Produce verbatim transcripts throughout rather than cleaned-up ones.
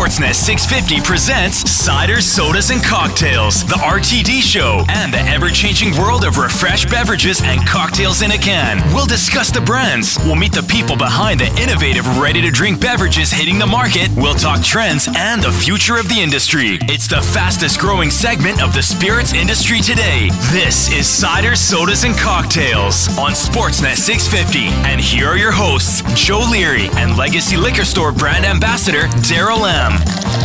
Sportsnet six fifty presents Ciders, Sodas, and Cocktails, the R T D show, and the ever-changing world of refreshed beverages and cocktails in a can. We'll discuss the brands. We'll meet the people behind the innovative, ready-to-drink beverages hitting the market. We'll talk trends and the future of the industry. It's the fastest-growing segment of the spirits industry today. This is Ciders, Sodas, and Cocktails on Sportsnet six fifty. And here are your hosts, Joe Leary and Legacy Liquor Store brand ambassador, Daryl M.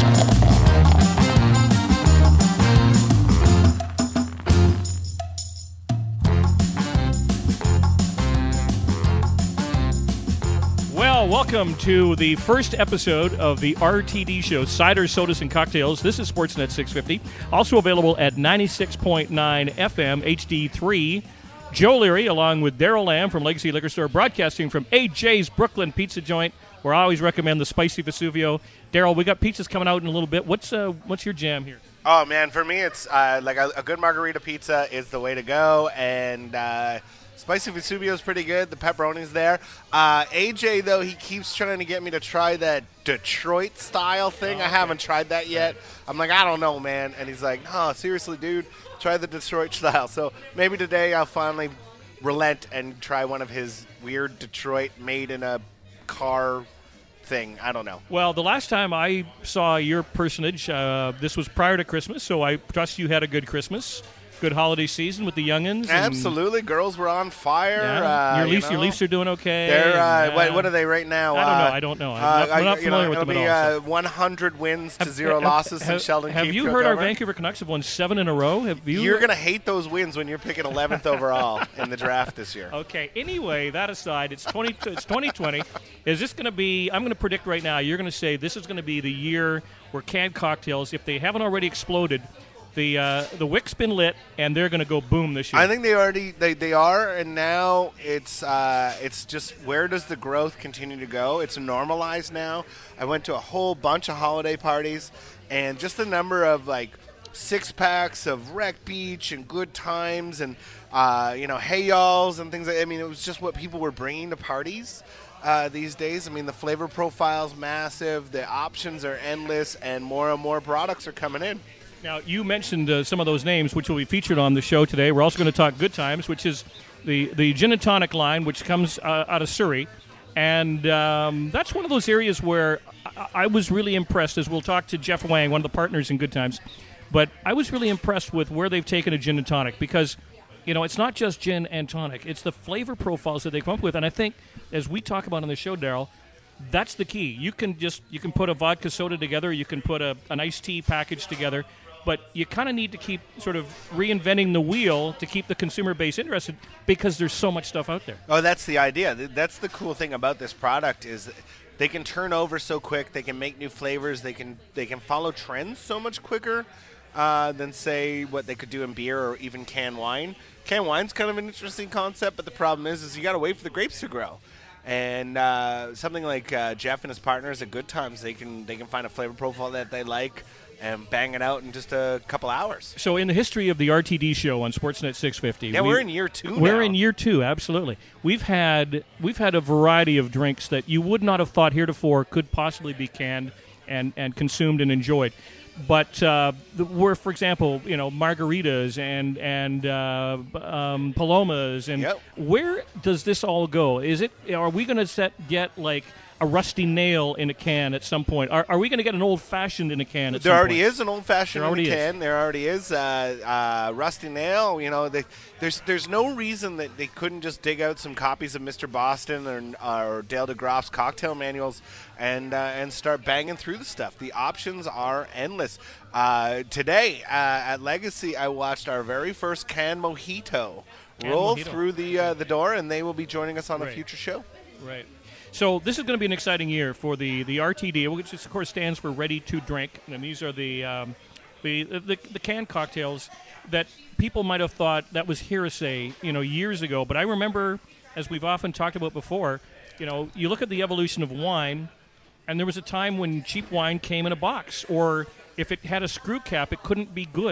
Well, welcome to the first episode of the R T D show, Ciders, Sodas, and Cocktails. This is Sportsnet six fifty, also available at ninety-six point nine F M H D three. Joe Leary, along with Daryl Lamb from Legacy Liquor Store, broadcasting from A J's Brooklyn Pizza Joint, where I always recommend the Spicy Vesuvio. Daryl, we got pizzas coming out in a little bit. What's uh, what's your jam here? Oh, man, for me, it's uh, like a, a good margarita pizza is the way to go, and uh, Spicy Vesuvio is pretty good. The pepperoni's there. Uh, A J, though, he keeps trying to get me to try that Detroit-style thing. Oh, okay. I haven't tried that yet. I'm like, I don't know, man. And he's like, no, seriously, dude, try the Detroit style. So maybe today I'll finally relent and try one of his weird Detroit made in a car thing. I don't know. Well, the last time I saw your personage, uh, this was prior to Christmas, so I trust you had a good Christmas, good holiday season with the youngins. Absolutely. Girls were on fire. Yeah. Uh, your, Leafs, you know, your Leafs are doing okay. They're, uh, and, uh, what, what are they right now? I don't know. Uh, I don't know. I'm uh, not, we're not you familiar know, with them it'll at all. be uh, one hundred wins to have, zero have, losses have, in Sheldon Have Keefe you took heard our over. Vancouver Canucks have won seven in a row? Have you? You're going to hate those wins when you're picking eleventh overall in the draft this year. Okay. Anyway, that aside, it's twenty. It's twenty twenty. Is this going to be? I'm going to predict right now. You're going to say this is going to be the year where canned cocktails, if they haven't already exploded, the uh, the wick's been lit and they're going to go boom this year. I think they already they, they are, and now it's uh, it's just where does the growth continue to go? It's normalized now. I went to a whole bunch of holiday parties, and just the number of like six packs of Wreck Beach and Good Times and uh, you know Hey Y'alls and things like that. I mean, it was just what people were bringing to parties. Uh, these days, I mean, the flavor profile's massive, the options are endless, and more and more products are coming in. Now, you mentioned uh, some of those names, which will be featured on the show today. We're also going to talk Good Times, which is the, the gin and tonic line, which comes uh, out of Surrey. And um, that's one of those areas where I, I was really impressed, as we'll talk to Jeff Wang, one of the partners in Good Times. But I was really impressed with where they've taken a gin and tonic because, you know, it's not just gin and tonic. It's the flavor profiles that they come up with. And I think, as we talk about on the show, Daryl, that's the key. You can just you can put a vodka soda together. You can put a, an iced tea package together. But you kind of need to keep sort of reinventing the wheel to keep the consumer base interested because there's so much stuff out there. Oh, that's the idea. That's the cool thing about this product is they can turn over so quick. They can make new flavors. They can they can follow trends so much quicker uh, than, say, what they could do in beer or even canned wine. Canned wine's kind of an interesting concept, but the problem is is you got to wait for the grapes to grow. And uh, something like uh, Jeff and his partners at Good Times, they can they can find a flavor profile that they like and bang it out in just a couple hours. So in the history of the R T D show on Sportsnet six fifty, yeah, we, we're in year two. We're now. in year two, absolutely. We've had we've had a variety of drinks that you would not have thought heretofore could possibly be canned and, and consumed and enjoyed. But uh, the, where, for example, you know, margaritas and and uh, um, palomas, and yep. Where does this all go? Is it? Are we going to set get like a rusty nail in a can at some point? Are, are we going to get an old-fashioned in a can at there some already point? is an old-fashioned in a can. Is. There already is uh, uh, rusty nail. You know, they, there's there's no reason that they couldn't just dig out some copies of Mister Boston or, or Dale DeGroff's cocktail manuals and uh, and start banging through the stuff. The options are endless. Uh, today uh, at Legacy, I watched our very first canned mojito Canned roll mojito. through the uh, the door, and they will be joining us on right. a future show. Right. So this is going to be an exciting year for the, the R T D, which of course stands for Ready to Drink, and these are the um, the, the the canned cocktails that people might have thought that was hearsay, you know, years ago. But I remember, as we've often talked about before, you know, you look at the evolution of wine, and there was a time when cheap wine came in a box, or if it had a screw cap, it couldn't be good.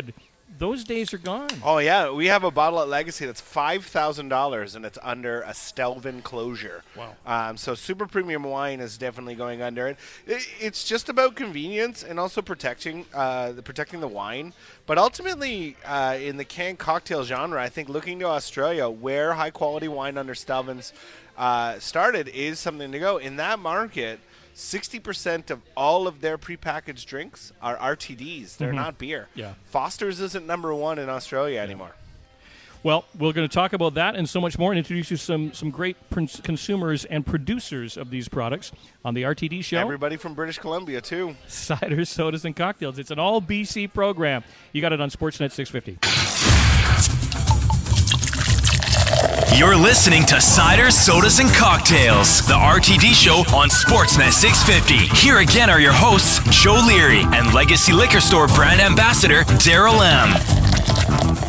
those days are gone. Oh, yeah. We have a bottle at Legacy that's five thousand dollars, and it's under a Stelvin closure. Wow. Um, so super premium wine is definitely going under it. it it's just about convenience and also protecting uh, the protecting the wine. But ultimately, uh, in the canned cocktail genre, I think looking to Australia, where high-quality wine under Stelvin's uh, started, is something to go. In that market, sixty percent of all of their prepackaged drinks are R T Ds. They're Mhm. not beer. Yeah. Foster's isn't number one in Australia yeah. anymore. Well, we're going to talk about that and so much more and introduce you some some great pr- consumers and producers of these products on the R T D show. Everybody from British Columbia, too. Ciders, sodas, and cocktails. It's an all B C program. You got it on Sportsnet six fifty. You're listening to Ciders, Sodas, and Cocktails, the R T D show on Sportsnet six fifty. Here again are your hosts, Joe Leary and Legacy Liquor Store brand ambassador, Daryl M.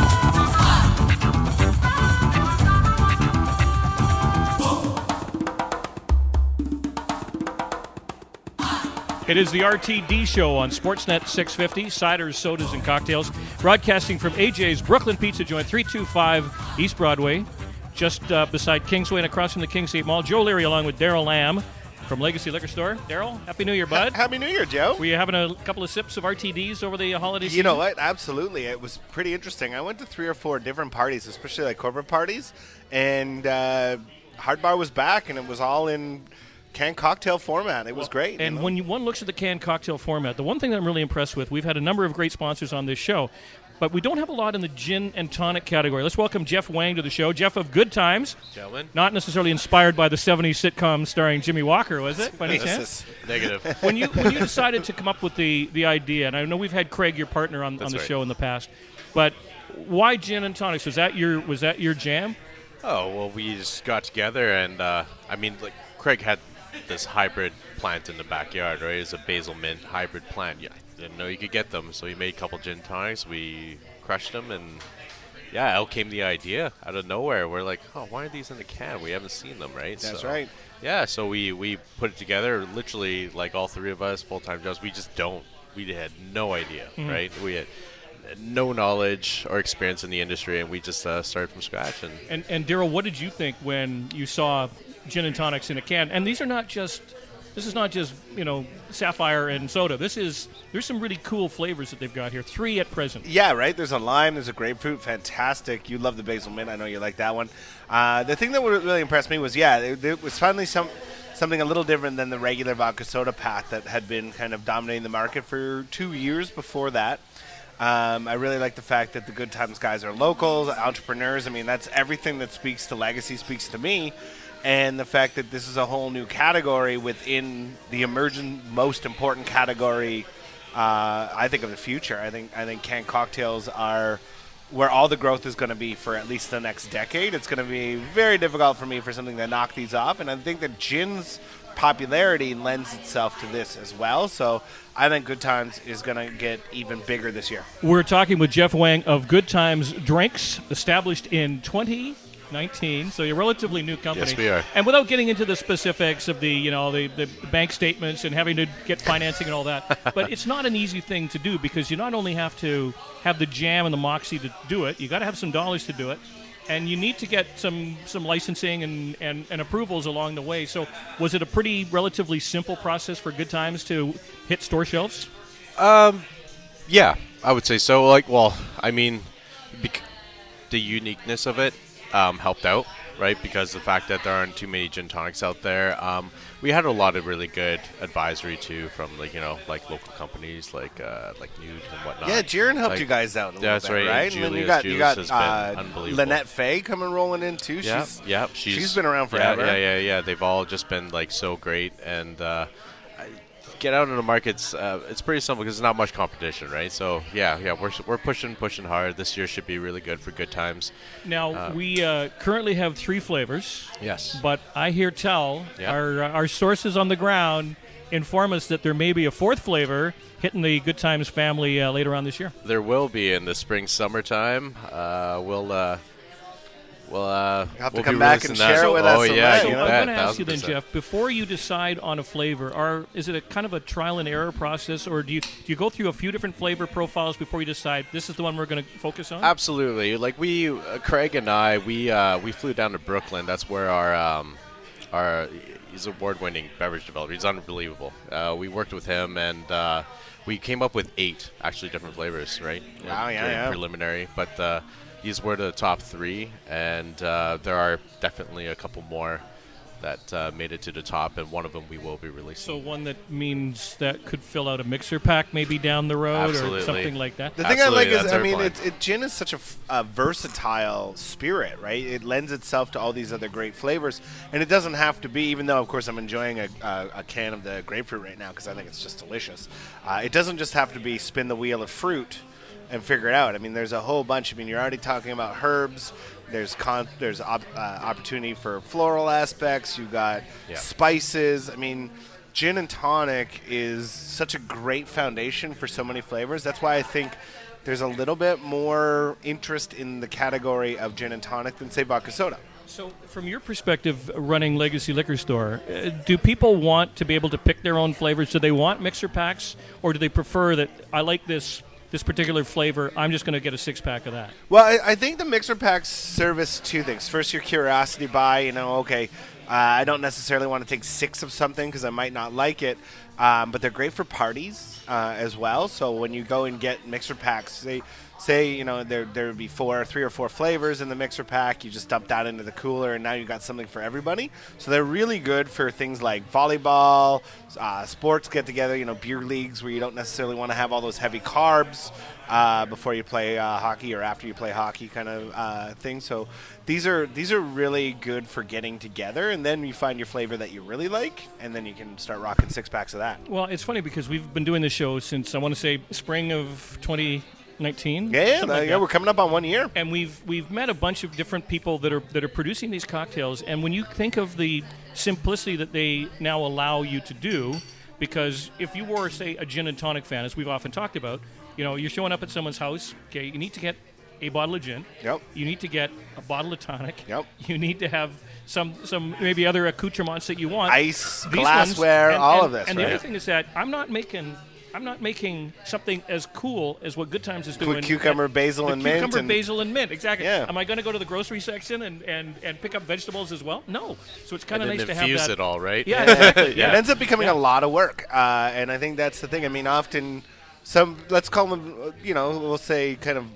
It is the R T D show on Sportsnet six fifty, Ciders, Sodas, and Cocktails, broadcasting from A J's Brooklyn Pizza Joint, three two five East Broadway, just uh, beside Kingsway and across from the Kingsgate Mall. Joe Leary along with Daryl Lamb from Legacy Liquor Store. Daryl, Happy New Year, bud. Happy New Year, Joe. Were you having a couple of sips of R T Ds over the holiday season? You know what? Absolutely. It was pretty interesting. I went to three or four different parties, especially like corporate parties, and uh, Hard Bar was back, and it was all in canned cocktail format. It was Well, great. And you know? when you, one looks at the canned cocktail format, the one thing that I'm really impressed with, we've had a number of great sponsors on this show, but we don't have a lot in the gin and tonic category. Let's welcome Jeff Wang to the show. Jeff of Good Times. Gentlemen. Not necessarily inspired by the seventies sitcom starring Jimmy Walker, was it, by any This chance? is- Negative. When you when you decided to come up with the, the idea, and I know we've had Craig, your partner, on, on That's the right. show in the past, but why gin and tonics? Was that your was that your jam? Oh, well, we just got together, and, uh, I mean, like, Craig had this hybrid plant in the backyard, right? It's a basil mint hybrid plant. Yeah, I didn't know you could get them, so we made a couple gin tonics. We crushed them, and, yeah, out came the idea out of nowhere. We're like, oh, why are these in the can? We haven't seen them, right? That's So, right. Yeah, so we, we put it together, literally, like, all three of us, full-time jobs. We just don't. We had no idea, right? We had no knowledge or experience in the industry, and we just uh, started from scratch. And And and Daryl, what did you think when you saw gin and tonics in a can? And these are not just this is not just you know sapphire and soda. This is there's some really cool flavors that they've got here. Three at present. Yeah, right. There's a lime. There's a grapefruit. Fantastic. You love the basil mint. I know you like that one. Uh, the thing that would really impressed me was, yeah, it, it was finally some something a little different than the regular vodka soda path that had been kind of dominating the market for two years before that. Um, I really like the fact that the Good Times guys are locals, entrepreneurs. I mean, that's everything that speaks to Legacy speaks to me. And the fact that this is a whole new category within the emergent, most important category, uh, I think, of the future. I think I think canned cocktails are where all the growth is going to be for at least the next decade. It's going to be very difficult for me for something to knock these off. And I think that gin's popularity lends itself to this as well. So I think Good Times is going to get even bigger this year. We're talking with Jeff Wang of Good Times Drinks, established in twenty nineteen. So you're a relatively new company. Yes, we are. And without getting into the specifics of the you know the, the bank statements and having to get financing and all that, but it's not an easy thing to do because you not only have to have the jam and the moxie to do it, you got to have some dollars to do it. And you need to get some, some licensing and, and, and approvals along the way. So was it a pretty relatively simple process for Good Times to hit store shelves? yeah, I would say so. Like, well, I mean, bec- the uniqueness of it um, helped out, right? Because the fact that there aren't too many gin tonics out there. Um, we had a lot of really good advisory too from like you know like local companies like uh, like Nude and whatnot. Yeah, Jiren helped Like- you guys out a little That's bit, right, right? and And then you Julius- got you Julius got has been uh, unbelievable. Lynette Faye coming rolling in too. Yeah, She's yeah, she's she's been around yeah, forever. Yeah, yeah, yeah. They've all just been like so great, and uh, I- get out in the markets. Uh, it's pretty simple because there's not much competition, right? So yeah, yeah, we're we're pushing, pushing hard. This year should be really good for Good Times. Now, we uh, currently have three flavors. Yes. But I hear tell, Yeah. our, our sources on the ground inform us that there may be a fourth flavor hitting the Good Times family uh, later on this year. There will be in the spring, summertime. Uh, we'll uh, Well, uh, You'll have to we'll come be back and releasing that. share it with oh, us yeah, someday, So you you know? I'm bet, going to ask you then, one thousand percent. Jeff, before you decide on a flavor, are is it a kind of a trial and error process, or do you do you go through a few different flavor profiles before you decide this is the one we're going to focus on? Absolutely. Like we, uh, Craig and I, we uh, we flew down to Brooklyn. That's where our um, our he's an award-winning beverage developer. He's unbelievable. Uh, we worked with him, and uh, we came up with eight actually different flavors. Right? Wow, yeah, Very yeah. Preliminary, but uh, these were the top three, and uh, there are definitely a couple more that uh, made it to the top, and one of them we will be releasing. So one that means that could fill out a mixer pack maybe down the road Absolutely. or something like that. The thing I like Absolutely, is, that's I our mean, plan. it's, it, gin is such a, f- a versatile spirit, right? It lends itself to all these other great flavors, and it doesn't have to be. Even though, of course, I'm enjoying a, a, a can of the grapefruit right now because I think it's just delicious. Uh, it doesn't just have to be spin the wheel of fruit and figure it out. I mean, there's a whole bunch. I mean, you're already talking about herbs. There's con- there's op- uh, opportunity for floral aspects. You've got Yeah. spices. I mean, gin and tonic is such a great foundation for so many flavors. That's why I think there's a little bit more interest in the category of gin and tonic than, say, vodka soda. So from your perspective, running Legacy Liquor Store, uh, do people want to be able to pick their own flavors? Do they want mixer packs, or do they prefer that I like this this particular flavor, I'm just going to get a six-pack of that? Well, I, I think the mixer packs service two things. First, your curiosity buy. You know, okay, uh, I don't necessarily want to take six of something because I might not like it, um, but they're great for parties uh, as well. So when you go and get mixer packs, say, say you know there there would be four, three or four flavors in the mixer pack. You just dump that into the cooler, and now you got something for everybody. So they're really good for things like volleyball, uh, sports get together. You know, beer leagues where you don't necessarily want to have all those heavy carbs uh, before you play uh, hockey or after you play hockey, kind of uh, thing. So these are these are really good for getting together, and then you find your flavor that you really like, and then you can start rocking six packs of that. Well, it's funny because we've been doing this show since, I want to say, spring of twenty nineteen. Yeah, yeah, something like yeah. that. We're coming up on one year. And we've we've met a bunch of different people that are that are producing these cocktails. And when you think of the simplicity that they now allow you to do, because if you were, say, a gin and tonic fan, as we've often talked about, you know, you're showing up at someone's house. Okay, you need to get a bottle of gin. Yep. You need to get a bottle of tonic. Yep. You need to have some some maybe other accoutrements that you want. Ice, These glassware, ones- and- all and- of this. And right? the other thing is that I'm not making. I'm not making something as cool as what Good Times is With doing. cucumber, basil, The and mint Cucumber, and- basil, and mint. Exactly. Yeah. Am I going to go to the grocery section and, and, and pick up vegetables as well? No. So it's kind And of then nice to have infuse that. it all, right? Yeah, exactly. It yeah. ends up becoming Yeah. a lot of work, uh, and I think that's the thing. I mean, often some, let's call them, uh, you know, we'll say kind of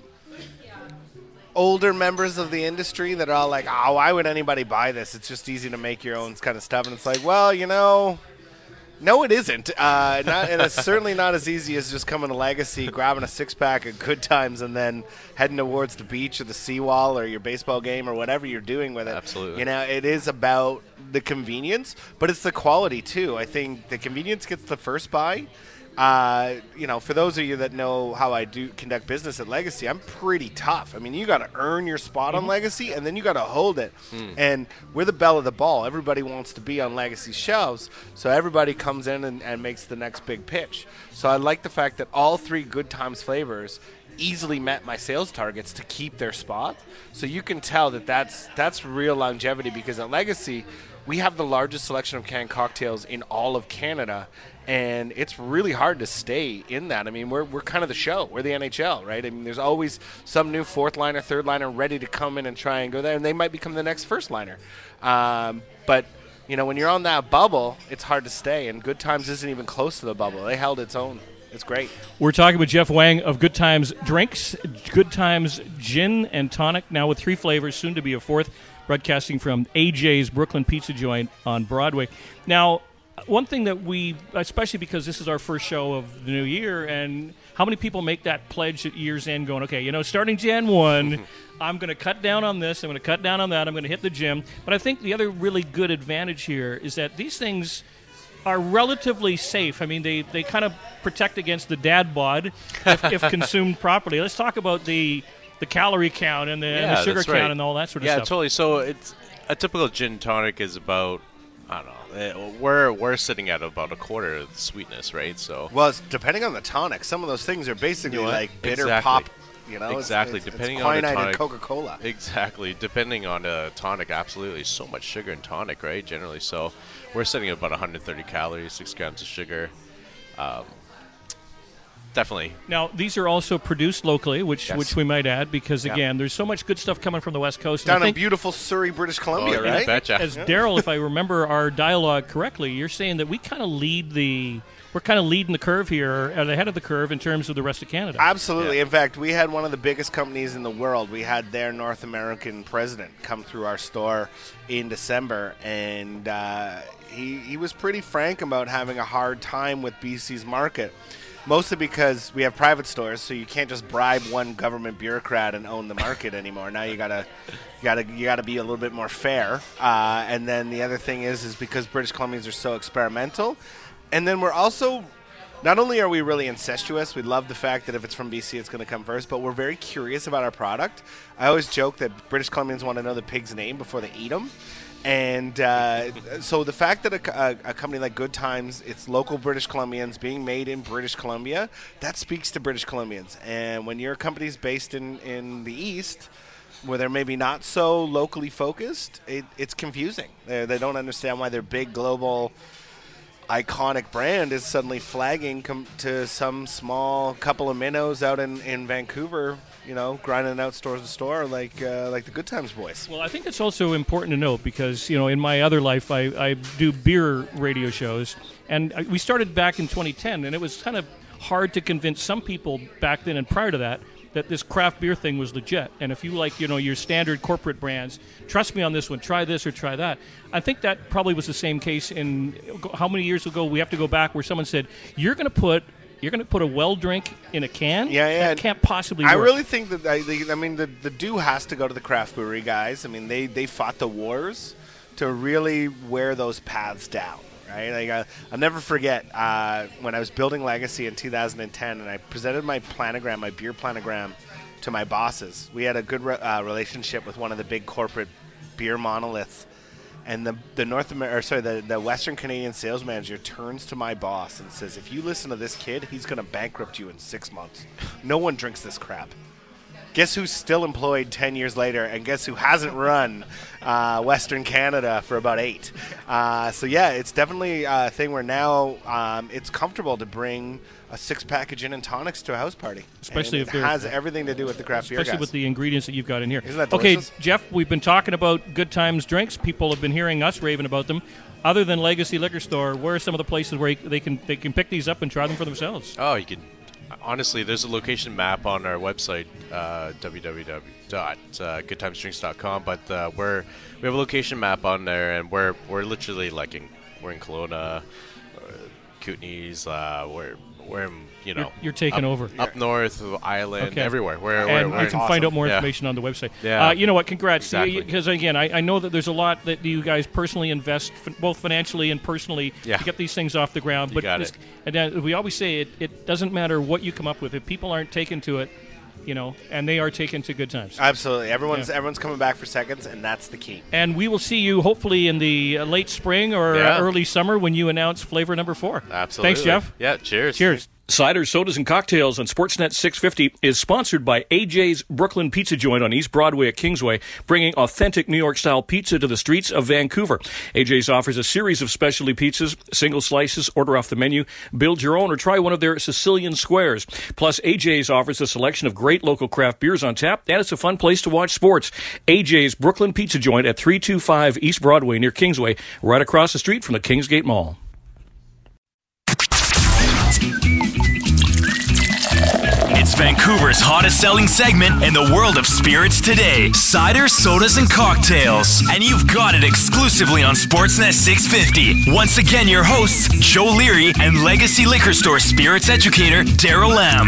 older members of the industry that are all like, oh, why would anybody buy this? It's just easy to make your own kind of stuff. And it's like, well, you know, no, it isn't. Uh, not, and it's certainly not as easy as just coming to Legacy, grabbing a six-pack of Good Times, and then heading towards the beach or the seawall or your baseball game or whatever you're doing with it. Absolutely. You know, it is about the convenience, but it's the quality, too. I think the convenience gets the first buy. Uh, you know, for those of you that know how I do conduct business at Legacy, I'm pretty tough. I mean, you got to earn your spot on Legacy, and then you got to hold it. And we're the belle of the ball. Everybody wants to be on Legacy's shelves, so everybody comes in and, and makes the next big pitch. So I like the fact that all three Good Times flavors easily met my sales targets to keep their spot. So you can tell that that's that's real longevity, because at Legacy, we have the largest selection of canned cocktails in all of Canada, and it's really hard to stay in that. I mean, we're we're kind of the show. We're the N H L, right? I mean, there's always some new fourth liner, third liner ready to come in and try and go there, and they might become the next first liner. Um, but you know, when you're on that bubble, it's hard to stay, and Good Times isn't even close to the bubble. They held its own. It's great. We're talking with Jeff Wang of Good Times Drinks, Good Times Gin and Tonic, now with three flavors, soon to be a fourth, broadcasting from A J's Brooklyn Pizza Joint on Broadway. Now, one thing that we, especially because this is our first show of the new year, and how many people make that pledge at year's end going, okay, you know, starting January first, I'm going to cut down on this, I'm going to cut down on that, I'm going to hit the gym. But I think the other really good advantage here is that these things are relatively safe. I mean, they, they kind of protect against the dad bod if, if consumed properly. Let's talk about the the calorie count and the, and the Yeah, sugar that's count right. and all that sort of Yeah, stuff. totally. So it's a typical gin tonic is about, I don't know, eh, we're we're sitting at about a quarter of the sweetness, right? So Well, it's depending on the tonic. Some of those things are basically You know what? like bitter Exactly. pop You know, Exactly, It's, it's, depending it's on the quinine tonic. and Coca-Cola. Exactly, depending on a tonic, absolutely. So much sugar in tonic, right? Generally, so we're setting about one hundred thirty calories, six grams of sugar. Um, definitely. Now, these are also produced locally, which Yes. which we might add, because, Yeah. again, there's so much good stuff coming from the West Coast. And I Down in think, beautiful Surrey, British Columbia, Oh, you right? betcha. as Daryl, if I remember our dialogue correctly, you're saying that we kind of lead the, we're kind of leading the curve here, and ahead of the curve in terms of the rest of Canada. Absolutely. Yeah. In fact, we had one of the biggest companies in the world. We had their North American president come through our store in December, and uh, he, he was pretty frank about having a hard time with B C's market. Mostly because we have private stores, so you can't just bribe one government bureaucrat and own the market anymore. Now you gotta, you gotta, you gotta be a little bit more fair. Uh, and then the other thing is, is because British Columbians are so experimental, and then we're also, not only are we really incestuous, we love the fact that if it's from B C, it's going to come first, but we're very curious about our product. I always joke that British Columbians want to know the pig's name before they eat them. And uh, so the fact that a, a, a company like Good Times, it's local British Columbians being made in British Columbia, that speaks to British Columbians. And when your company's based in, in the East, where they're maybe not so locally focused, it, it's confusing. They, they don't understand why their big global iconic brand is suddenly flagging com- to some small couple of minnows out in, in Vancouver, you know, grinding out store to store like uh, like the Good Times boys. Well, I think it's also important to note because, you know, in my other life, I, I do beer radio shows, and I, we started back in twenty ten, and it was kind of hard to convince some people back then and prior to that that this craft beer thing was legit. And if you like, you know, your standard corporate brands, trust me on this one, try this or try that. I think that probably was the same case in how many years ago we have to go back where someone said, you're going to put You're going to put a well drink in a can? Yeah, yeah. That can't possibly work. I really think that, I, the, I mean, the, the due has to go to the craft brewery guys. I mean, they, they fought the wars to really wear those paths down, right? Like, I, I'll never forget uh, when I was building Legacy in two thousand ten, and I presented my planogram, my beer planogram, to my bosses. We had a good re- uh, relationship with one of the big corporate beer monoliths. And the the North Amer- or sorry, the, the Western Canadian sales manager turns to my boss and says, if you listen to this kid, he's going to bankrupt you in six months. No one drinks this crap. Guess who's still employed ten years later, and guess who hasn't run uh, Western Canada for about eight? Uh, so, yeah, it's definitely a thing where now um, it's comfortable to bring a six-pack of gin and tonics to a house party. Especially and if it they're- has everything to do with the craft beer Especially guys. with the ingredients that you've got in here. Isn't that okay, delicious? Jeff, we've been talking about Good Times drinks. People have been hearing us raving about them. Other than Legacy Liquor Store, where are some of the places where they can they can pick these up and try them for themselves? Oh, you can. Honestly, there's a location map on our website, uh, w w w dot good times drinks dot com. But uh, we're we have a location map on there, and we're we're literally like in we're in Kelowna, uh, Kootenays, uh, we're we're in, you know You're- you're taking up, over. up north, Island, Okay. everywhere. We're, And we're, you we're can in- find out more Yeah. information on the website. Yeah. Uh, you know what? Congrats. Exactly. Because, again, I, I know that there's a lot that you guys personally invest, f- both financially and personally, Yeah. to get these things off the ground. You but got this- it. And uh, we always say it, it doesn't matter what you come up with. If people aren't taken to it, you know, and they are taken to Good Times. Absolutely. Everyone's Yeah. everyone's coming back for seconds, and that's the key. And we will see you hopefully in the uh, late spring or Yeah. uh, early summer when you announce flavor number four. Absolutely. Thanks, Jeff. Yeah. Cheers. Cheers. Cider, Sodas, and Cocktails on Sportsnet six fifty is sponsored by A J's Brooklyn Pizza Joint on East Broadway at Kingsway, bringing authentic New York-style pizza to the streets of Vancouver. A J's offers a series of specialty pizzas, single slices, order off the menu, build your own, or try one of their Sicilian squares. Plus, A J's offers a selection of great local craft beers on tap, and it's a fun place to watch sports. A J's Brooklyn Pizza Joint at three two five East Broadway near Kingsway, right across the street from the Kingsgate Mall. It's Vancouver's hottest selling segment in the world of spirits today. Cider, sodas, and cocktails. And you've got it exclusively on Sportsnet six fifty. Once again, your hosts, Joe Leary and Legacy Liquor Store spirits educator, Daryl Lamb.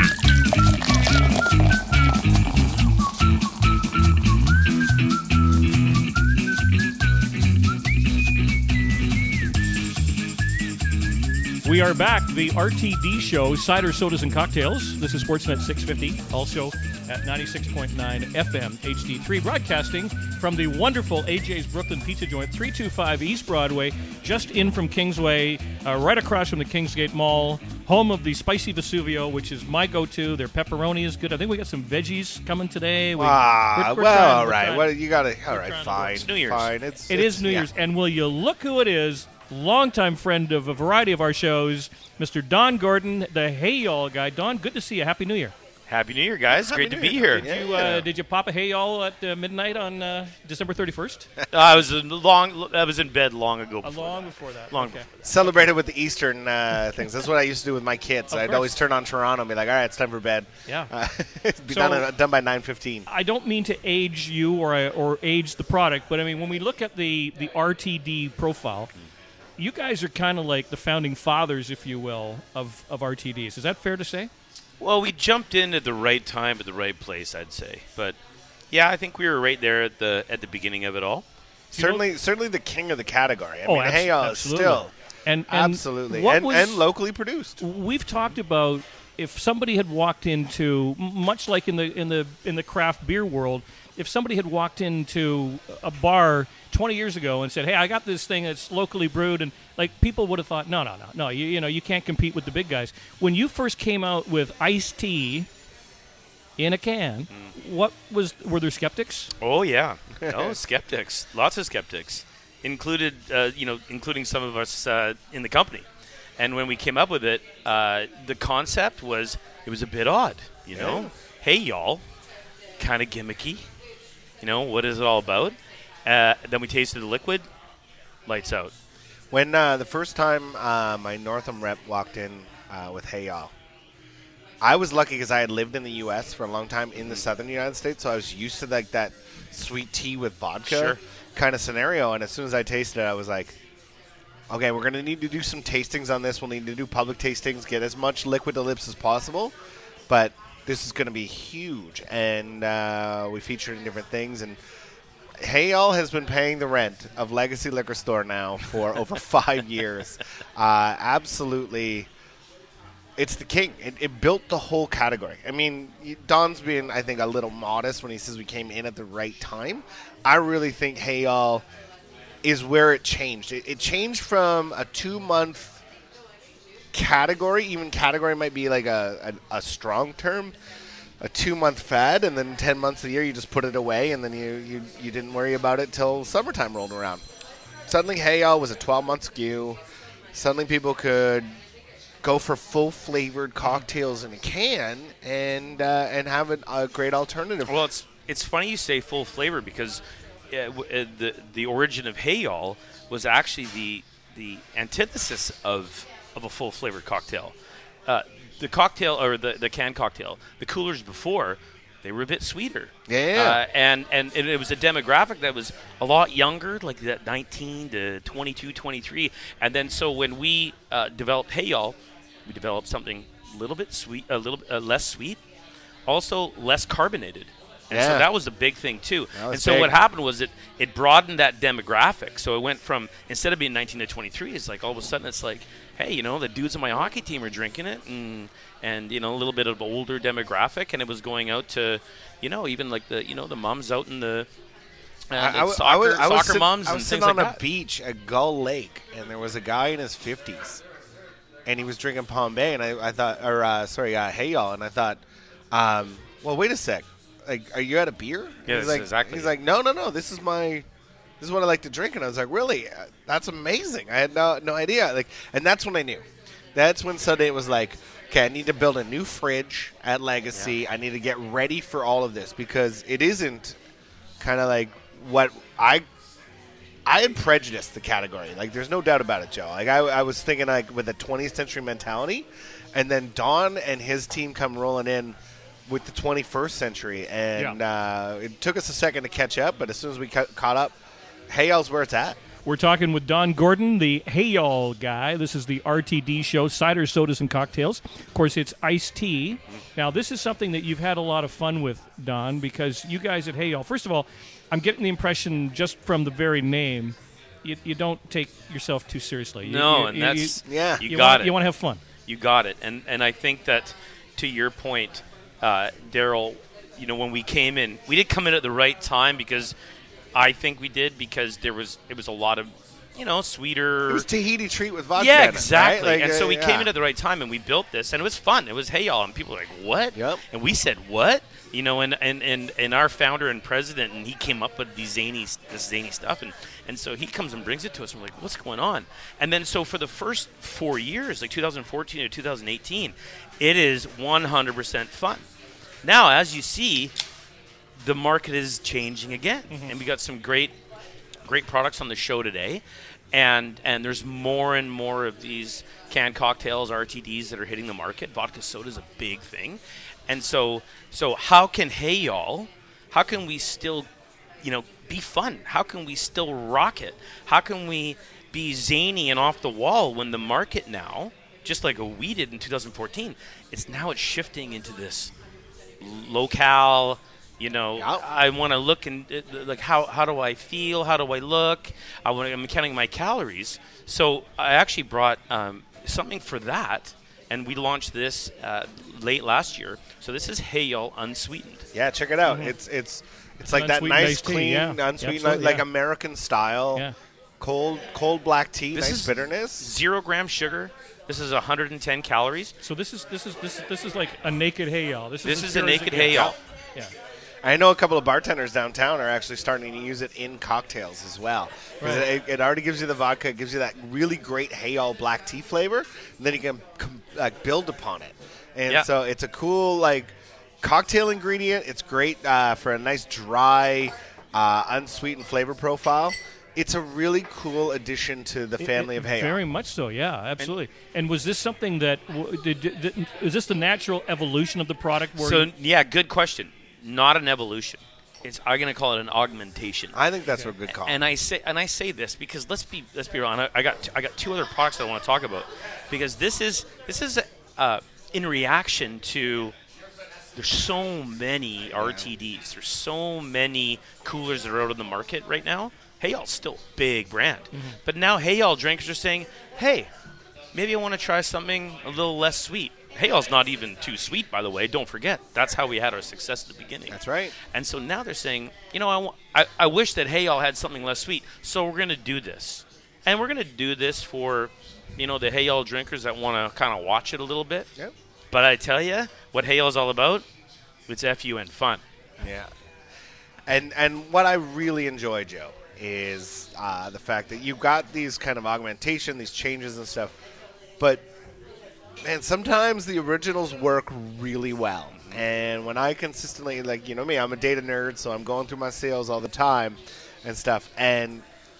We are back, the R T D show, Cider, Sodas, and Cocktails. This is Sportsnet six fifty. Also, at ninety-six point nine F M H D three, broadcasting from the wonderful A J's Brooklyn Pizza Joint, three two five East Broadway, just in from Kingsway, uh, right across from the Kingsgate Mall, home of the Spicy Vesuvio, which is my go-to. Their pepperoni is good. I think we got some veggies coming today. We, ah, we're, we're well, trying, all right. trying, well, you got to, all we're right, trying to fine. It's New Year's. Fine. It's, It it's, is New yeah. Year's. And will you look who it is? Longtime friend of a variety of our shows, Mister Don Gordon, the Hey Y'all guy. Don, good to see you. Happy New Year. Happy New Year, guys. Happy Great New to be Year. here. Did you, uh, did you pop a Hey Y'all at uh, midnight on uh, December thirty-first? Uh, I was in long. I was in bed long ago. Uh, Before long that. before that. Long okay. before that. Celebrated with the Eastern uh, things. That's what I used to do with my kids. Of I'd course. always turn on Toronto and be like, all right, it's time for bed. Yeah. Uh, be So- done, at- done by nine fifteen. I don't mean to age you or uh, or age the product, but I mean when we look at the, the R T D profile, you guys are kind of like the founding fathers, if you will, of, of R T Ds. Is that fair to say? Well, we jumped in at the right time at the right place, I'd say. But yeah, I think we were right there at the at the beginning of it all. Certainly, certainly the king of the category. I Oh, mean, abs- Hey Y'all is absolutely. still And, and absolutely what and, was- and locally produced. We've talked about if somebody had walked into, m- much like in the in the in the craft beer world, if somebody had walked into a bar twenty years ago and said, "Hey, I got this thing that's locally brewed," and like people would have thought, "No, no, no, no, you you know you can't compete with the big guys." When you first came out with iced tea in a can, what was were there skeptics? Oh yeah, oh skeptics, lots of skeptics, included uh, you know, including some of us uh, in the company. And when we came up with it, uh, the concept was it was a bit odd, you know. Hey y'all, kind of gimmicky, you know. What is it all about? Uh, then we tasted the liquid, lights out. When uh, the first time uh, my Northam rep walked in uh, with Hey Y'all, I was lucky because I had lived in the U S for a long time in the southern United States, so I was used to like that sweet tea with vodka Sure. kind of scenario. And as soon as I tasted it, I was like, okay, we're going to need to do some tastings on this. We'll need to do public tastings, get as much liquid to lips as possible. But this is going to be huge. And uh, we featured in different things. And Hey Y'all has been paying the rent of Legacy Liquor Store now for over five years. Uh, absolutely. It's the king. It, it built the whole category. I mean, y- Don's being, I think, a little modest when he says we came in at the right time. I really think Hey Y'all is where it changed. It, it changed from a two-month category. Even category might be like a, a, a strong term. A two-month fad, and then ten months a year you just put it away, and then you, you, you didn't worry about it till summertime rolled around. Suddenly, Hey Y'all was a twelve-month S K U. Suddenly, people could go for full-flavored cocktails in a can and uh, and have a, a great alternative. Well, it's it's funny you say full flavor because uh, w- uh, the the origin of Hey Y'all was actually the the antithesis of of a full flavored cocktail. Uh, the cocktail or the the canned cocktail, the coolers before, they were a bit sweeter. Yeah. Uh, and, and and it was a demographic that was a lot younger, like that nineteen to twenty-two, twenty-three. And then so when we uh, developed Hey Y'all, we developed something a little bit sweet, a little uh, less sweet, also less carbonated. And Yeah. so that was a big thing too. That was And so big. what happened was it it broadened that demographic. So it went from, instead of being nineteen to twenty-three, it's like all of a sudden it's like, hey, you know, the dudes on my hockey team are drinking it, and and you know, a little bit of older demographic, and it was going out to, you know, even like the you know the moms out in the, uh, I, the I was, soccer, I was, I was soccer sit- moms I and was things sitting like on a that. beach at Gull Lake, and there was a guy in his fifties, and he was drinking Palm Bay, and I, I thought, or uh, sorry, uh, Hey Y'all, and I thought, um, well, wait a sec, like, are you out of beer? Yeah, he's that's like, exactly He's it. like, no, no, no, this is my, this is what I like to drink, and I was like, really? Uh, That's amazing. I had no no idea, like, and that's when I knew. That's when suddenly it was like, okay, I need to build a new fridge at Legacy. I need to get ready for all of this because it isn't kind of like what I I had prejudiced the category. Like, there's no doubt about it, Joe. Like, I, I was thinking like with a twentieth century mentality, and then Don and his team come rolling in with the twenty-first century, and uh, it took us a second to catch up. But as soon as we ca- caught up, Hey Y'all's where it's at. We're talking with Don Gordon, the Hey Y'all guy. This is the R T D show, cider, sodas, and cocktails. Of course, it's iced tea. Now, this is something that you've had a lot of fun with, Don, because you guys at Hey Y'all, first of all, I'm getting the impression just from the very name, you, you don't take yourself too seriously. You, No, you, and you, that's you, Yeah. you, you got want, it. You want to have fun. You got it. And and I think that, to your point, uh, Daryl, you know, when we came in, we did come in at the right time because I think we did because there was it was a lot of, you know, sweeter. It was Tahiti treat with vodka. Yeah, in it, exactly. right? Like, and uh, so we yeah. came in at the right time and we built this, and it was fun. It was hey y'all, and people were like, what? Yep. And we said what? You know, and, and, and, and our founder and president, and he came up with these zany this zany stuff, and, and so he comes and brings it to us, and we're like, what's going on? And then so for the first four years, like two thousand fourteen to two thousand eighteen, it is one hundred percent fun. Now, as you see, the market is changing again, mm-hmm. and we got some great great products on the show today. And and there's more and more of these canned cocktails, R T Ds, that are hitting the market. Vodka soda is a big thing. And so so how can Hey Y'all, how can we still, you know, be fun? How can we still rock it? How can we be zany and off the wall when the market now, just like we did in two thousand fourteen, it's now it's shifting into this locale. You know, Yep. I want to look and uh, like how how do I feel? How do I look? I want. I'm counting my calories. So I actually brought um, something for that, and we launched this uh, late last year. So this is Hey Y'all Unsweetened. Yeah, check it out. Mm-hmm. It's it's it's like that Unsweetened nice, iced tea, clean, yeah. unsweetened, Absolutely, like yeah. American style, Yeah. cold cold black tea, This nice is bitterness. Zero gram sugar. This is one hundred ten calories. So this is this is this is this is like a naked Hey Y'all. This is This as is a pure as naked it Hey gets. Y'all. Yeah. I know a couple of bartenders downtown are actually starting to use it in cocktails as well. 'Cause Right. It, it already gives you the vodka, it gives you that really great Hey Y'all black tea flavor, and then you can com- like build upon it. And Yeah. so it's a cool like cocktail ingredient. It's great uh, for a nice dry, uh, unsweetened flavor profile. It's a really cool addition to the family It- of Hey Y'all. Very much so, yeah, absolutely. And, was this something that w- did, did, did, is this the natural evolution of the product? Where So you- yeah, good question. Not an evolution. It's I'm going to call it an augmentation. I think that's a good call. And I say and I say this because let's be let's be honest. I got I got two other products that I want to talk about because this is this is uh, in reaction to there's so many R T Ds. There's so many coolers that are out on the market right now. Hey Y'all's still a big brand, Mm-hmm. but now Hey Y'all drinkers are saying, hey, maybe I want to try something a little less sweet. Hey Y'all's not even too sweet, by the way. Don't forget. That's how we had our success at the beginning. That's right. And so now they're saying, you know, I, wa- I, I wish that Hey Y'all had something less sweet. So we're going to do this. And we're going to do this for, you know, the Hey Y'all drinkers that want to kind of watch it a little bit. Yep. But I tell you, what Hey Y'all's all about, it's F U N, fun. Yeah. And and what I really enjoy, Joe, is uh, the fact that you've got these kind of augmentation, these changes and stuff, but man, sometimes the originals work really well. And when I consistently, like, you know me, I'm a data nerd, so I'm going through my sales all the time and stuff. And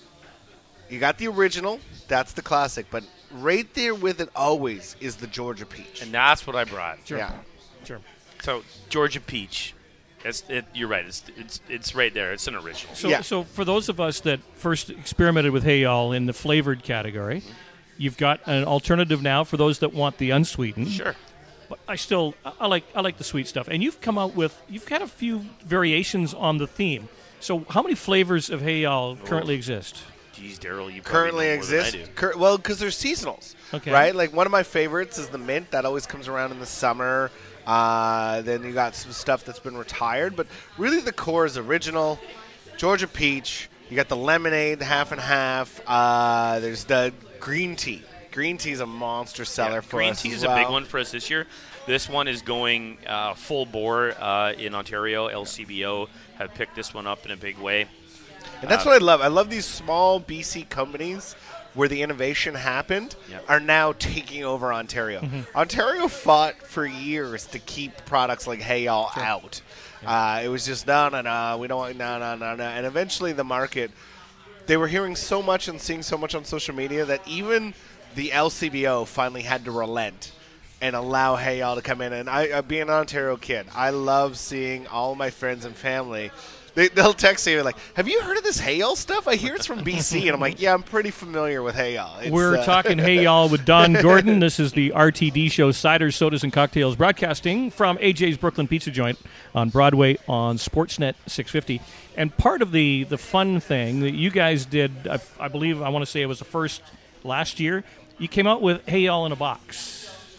you got the original, that's the classic, but right there with it always is the Georgia Peach. And that's what I brought. Sure. Yeah. Sure. So Georgia Peach, it's, it, you're right. It's, it's it's right there. It's an original. So, Yeah. so for those of us that first experimented with Hey Y'all in the flavored category, you've got an alternative now for those that want the unsweetened. Sure. But I still I- I like I like the sweet stuff. And you've come out with you've got a few variations on the theme. So how many flavors of Hey Y'all currently exist? Geez, Daryl, you probably Currently know more than I exist. do. Cur- well, because they're seasonals, Okay. right? Like one of my favorites is the mint. That always comes around in the summer. Uh, then you got some stuff that's been retired, but really the core is original. Georgia Peach. You got the lemonade, half and half. Uh, there's the green tea. Green tea is a monster seller Yeah, for green us tea as is a big well. one for us this year. This one is going uh, full bore uh, in Ontario. L C B O have picked this one up in a big way. And that's Uh, what I love. I love these small B C companies where the innovation happened Yep. are now taking over Ontario. Mm-hmm. Ontario fought for years to keep products like Hey Y'all out. Uh, it was just, no, no, no, we don't want, no, no, no, no. And eventually the market, they were hearing so much and seeing so much on social media that even the L C B O finally had to relent and allow Hey Y'all to come in. And I, uh, being an Ontario kid, I love seeing all my friends and family. They, they'll text you like, "Have you heard of this Hey Y'all stuff? I hear it's from B C." And I'm like, "Yeah, I'm pretty familiar with Hey Y'all." It's, We're uh, talking Hey Y'all with Don Gordon. This is the R T D show, Ciders, Sodas, and Cocktails, broadcasting from A J's Brooklyn Pizza Joint on Broadway on Sportsnet six fifty. And part of the, the fun thing that you guys did, I, I believe, I want to say it was the first last year, you came out with Hey Y'all in a box.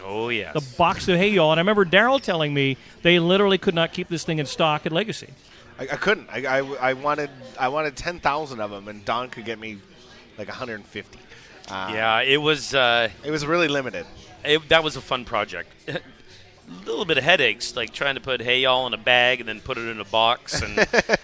Oh, yes. The box of Hey Y'all. And I remember Daryl telling me they literally could not keep this thing in stock at Legacy. I, I couldn't. I, I, I wanted I wanted ten thousand of them, and Don could get me like one hundred fifty. Uh, Yeah, it was. Uh, It was really limited. it, that was a fun project. A little bit of headaches, like trying to put Hey Y'all in a bag and then put it in a box and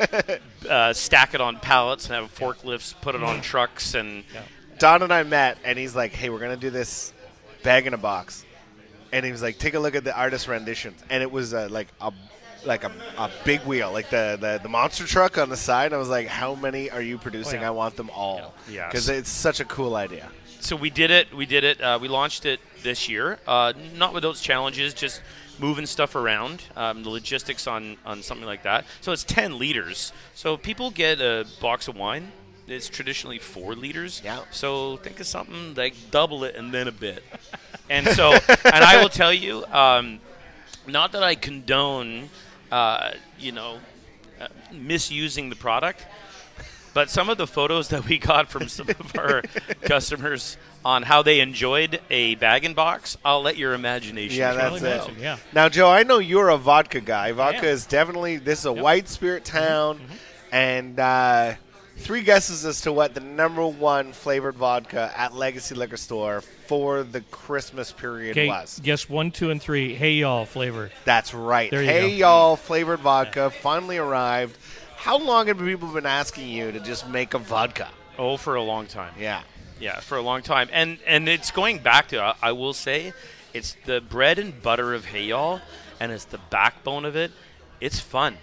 uh, stack it on pallets and have forklifts put it on trucks and. Yeah. Don and I met, and he's like, hey, we're going to do this bag in a box. And he was like, take a look at the artist renditions. And it was uh, like a like a, a big wheel, like the, the, the monster truck on the side. I was like, how many are you producing? Oh, yeah. I want them all. Yeah. Because it's such a cool idea. So we did it. We did it. Uh, we launched it this year. Uh, not with those challenges, just moving stuff around, um, the logistics on, on something like that. So it's ten liters. So if people get a box of wine, it's traditionally four liters. Yeah. So think of something like double it and then a bit. And so, and I will tell you, um, not that I condone, uh, you know, uh, misusing the product, but some of the photos that we got from some of our customers on how they enjoyed a bag-in-box, I'll let your imagination Yeah, tell. that's Really it. imagine, yeah. Now, Joe, I know you're a vodka guy. Vodka am. is definitely, this is a Yep. white spirit town. And uh, three guesses as to what the number one flavored vodka at Legacy Liquor Store for the Christmas period Okay, was. guess one, two, and three. Hey Y'all flavor. That's right. There you Hey go. Y'all flavored vodka finally arrived. How long have people been asking you to just make a vodka? Oh, for a long time. Yeah. Yeah, for a long time. And and it's going back to, I- I will say, it's the bread and butter of Hey Y'all, and it's the backbone of it. It's fun.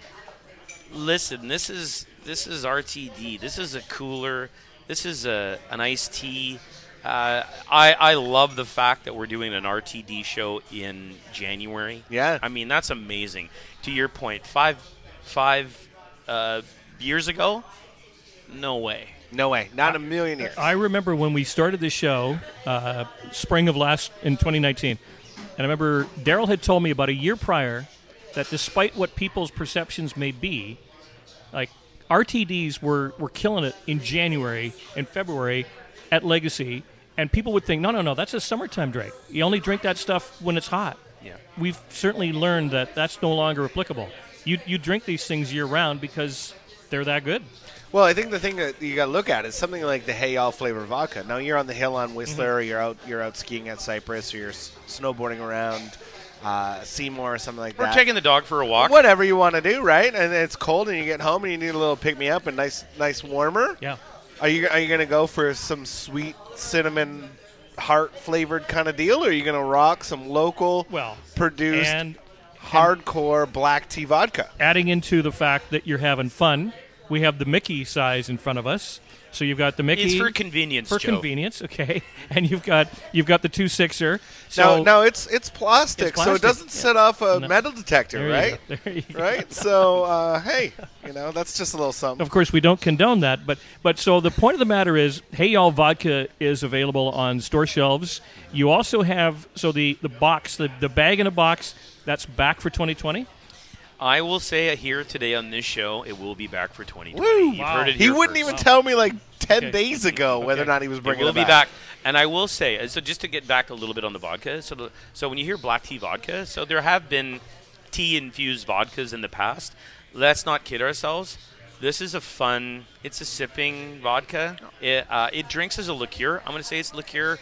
Listen, this is this is R T D. This is a cooler. This is a an iced tea. Uh, I I love the fact that we're doing an R T D show in January. Yeah. I mean, that's amazing. To your point, five five uh, years ago, no way. No way. Not in a million years. I remember when we started the show, uh, spring of last in twenty nineteen, and I remember Daryl had told me about a year prior that despite what people's perceptions may be, like R T Ds were were killing it in January and February at Legacy, and people would think, no, no, no, that's a summertime drink. You only drink that stuff when it's hot. Yeah. We've certainly learned that that's no longer applicable. You you drink these things year round because they're that good. Well, I think the thing that you got to look at is something like the Hey Y'all flavored vodka. Now you're on the hill on Whistler, or you're out you're out skiing at Cypress, or you're s- snowboarding around uh, Seymour or something like We're that. taking the dog for a walk. Whatever you want to do, right? And it's cold, and you get home, and you need a little pick me up and nice nice warmer. Yeah. Are you are you gonna go for some sweet cinnamon heart flavored kind of deal, or are you gonna rock some local Well, produced and hardcore black tea vodka? adding into the fact that you're having fun, we have the Mickey size in front of us. So you've got the Mickey It's for convenience, for Joe. convenience, okay, and you've got you've got the two sixer. So no, no, it's it's plastic, It's so it plastic, doesn't yeah. set off a No. metal detector, there you right? go, there you go. Right. So uh, hey, you know that's just a little something. Of course, we don't condone that, but but so the point of the matter is, Hey Y'all vodka is available on store shelves. You also have so the the box, the the bag in a box, that's back for twenty twenty. I will say here today on this show, it will be back for twenty twenty. Woo! You've Wow. heard it He here wouldn't first. even tell me like ten Okay. days ago whether or Okay. not he was It bringing will it be back. back. And I will say, uh, so just to get back a little bit on the vodka, so the, so when you hear black tea vodka, so there have been tea-infused vodkas in the past. Let's not kid ourselves. This is a fun, it's a sipping vodka. It, uh, it drinks as a liqueur. I'm going to say it's liqueur.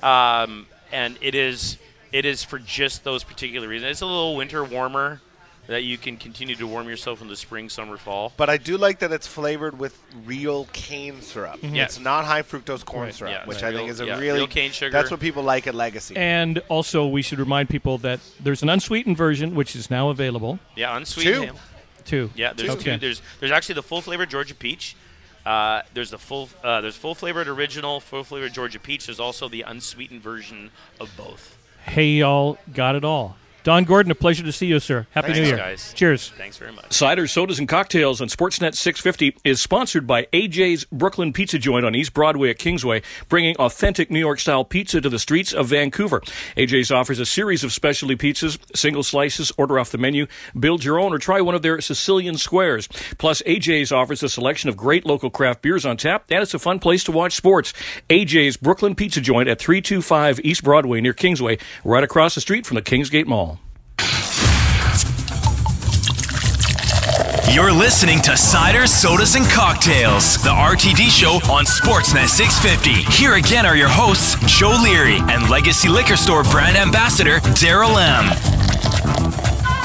Um, and it is it is for just those particular reasons. It's a little winter warmer that you can continue to warm yourself in the spring, summer, fall. But I do like that it's flavored with real cane syrup. Yes. It's not high fructose corn Right. syrup, Yeah, which it's I real- think is a yeah, really real cane sugar. That's what people like at Legacy. And also, we should remind people that there's an unsweetened version, which is now available Yeah, unsweetened. Two. too. Yeah, there's Okay. two. There's there's actually the full flavored Georgia peach. Uh, there's the full uh, there's full flavored original, full flavored Georgia peach. There's also the unsweetened version of both. Hey Y'all got it all. Don Gordon, a pleasure to see you, sir. Happy Thanks, New Year. guys. Cheers. Thanks very much. Cider, Sodas, and Cocktails on Sportsnet six fifty is sponsored by A J's Brooklyn Pizza Joint on East Broadway at Kingsway, bringing authentic New York-style pizza to the streets of Vancouver. A J's offers a series of specialty pizzas, single slices, order off the menu, build your own, or try one of their Sicilian squares. Plus, A J's offers a selection of great local craft beers on tap, and it's a fun place to watch sports. A J's Brooklyn Pizza Joint at three two five East Broadway near Kingsway, right across the street from the Kingsgate Mall. You're listening to Cider, Sodas, and Cocktails, the R T D show on Sportsnet six fifty. Here again are your hosts, Joe Leary and Legacy Liquor Store brand ambassador, Daryl M.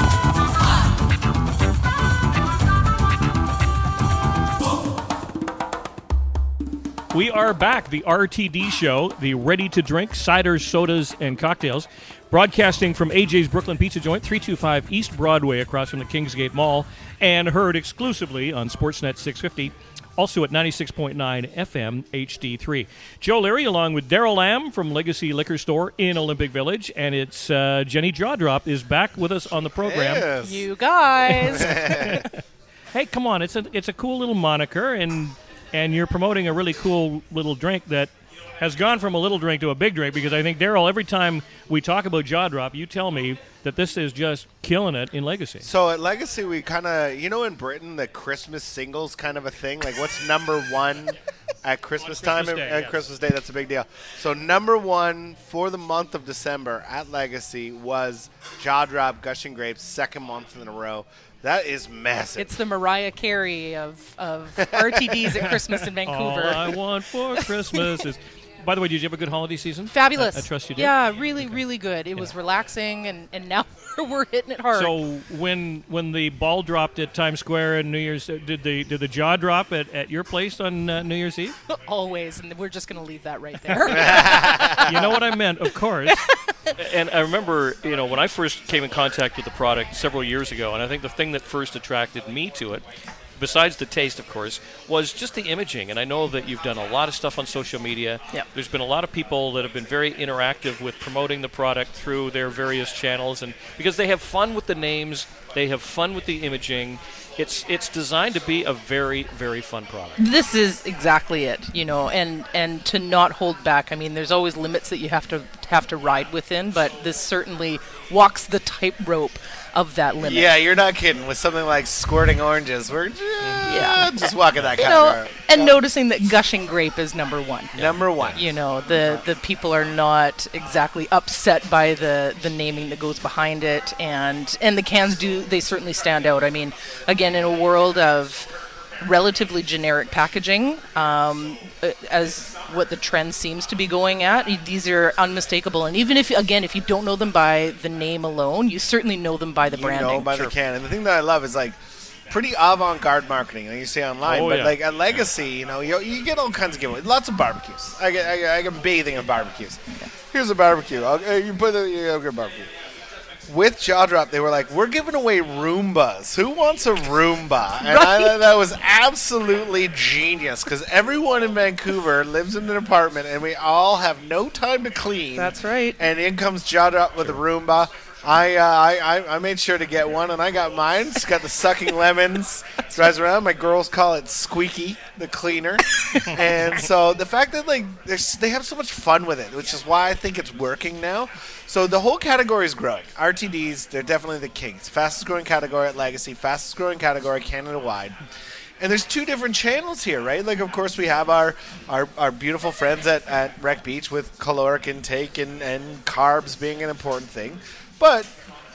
We are back, the R T D show, the ready-to-drink cider, sodas, and cocktails, broadcasting from A J's Brooklyn Pizza Joint, three two five East Broadway across from the Kingsgate Mall, and heard exclusively on Sportsnet six fifty, also at ninety-six point nine F M H D three. Joe Leary, along with Daryl Lamb from Legacy Liquor Store in Olympic Village, and it's uh, Jenny Jawdrop is back with us on the program. Yes. You guys. Hey, come on, it's a it's a cool little moniker, and and you're promoting a really cool little drink that has gone from a little drink to a big drink, because I think, Daryl, every time we talk about Jaw Drop, you tell me that this is just killing it in Legacy. So at Legacy, we kind of, you know, in Britain, the Christmas singles kind of a thing. Like, what's number one at Christmas time? Christmas Day, at yes. Christmas Day, that's a big deal. So number one for the month of December at Legacy was Jaw Drop Gushing Grapes, second month in a row. That is massive. It's the Mariah Carey of, of R T Ds at Christmas in Vancouver. All I want for Christmas is... By the way, did you have a good holiday season? Fabulous. I, I trust you did. Yeah, really, really good. It was relaxing, and, and now we're hitting it hard. So when when the ball dropped at Times Square on New Year's, uh, did the did the jaw drop at, at your place on uh, New Year's Eve? Always, and we're just going to leave that right there. You know what I meant, of course. And I remember, you know, when I first came in contact with the product several years ago, and I think the thing that first attracted me to it, besides the taste, of course, was just the imaging. And I know that you've done a lot of stuff on social media. Yep. There's There's been a lot of people that have been very interactive with promoting the product through their various channels, and because they have fun with the names, they have fun with the imaging. It's it's designed to be a very, very fun product. This is exactly it, you know, and, and to not hold back. I mean, there's always limits that you have to have to ride within, but this certainly walks the tightrope of that limit. Yeah, you're not kidding. With something like squirting oranges, we're just, Yeah. just walking that You kind know, of road. and Yeah. noticing that Gushing Grape is number one. Number one. You know, the, the people are not exactly upset by the, the naming that goes behind it, and and the cans do, they certainly stand out. I mean, again, in a world of relatively generic packaging, um, as what the trend seems to be going at, these are unmistakable. And even if, again, if you don't know them by the name alone, you certainly know them by the You branding. know by the can. And the thing that I love is, like, pretty avant-garde marketing that you see online. Oh, but, yeah. like, at Legacy, you know, you, you get all kinds of giveaways. Lots of barbecues. I get, I get, I get bathing in barbecues. Here's a barbecue. I'll, uh, you put it, you get a barbecue. With Jaw Drop, they were like, we're giving away Roombas. Who wants a Roomba? And I thought that was absolutely genius, because everyone in Vancouver lives in an apartment, and we all have no time to clean. That's right. And in comes Jaw Drop with a Roomba. I, uh, I I I made sure to get one, and I got mine. It's got the sucking lemons. It drives around. My girls call it Squeaky, the cleaner. And so the fact that, like, there's, they have so much fun with it, which is why I think it's working now. So the whole category is growing. R T Ds, they're definitely the kings. Fastest growing category at Legacy, fastest growing category Canada-wide. And there's two different channels here, right? Like, of course, we have our our, our beautiful friends at, at Rec Beach with caloric intake and, and carbs being an important thing. But,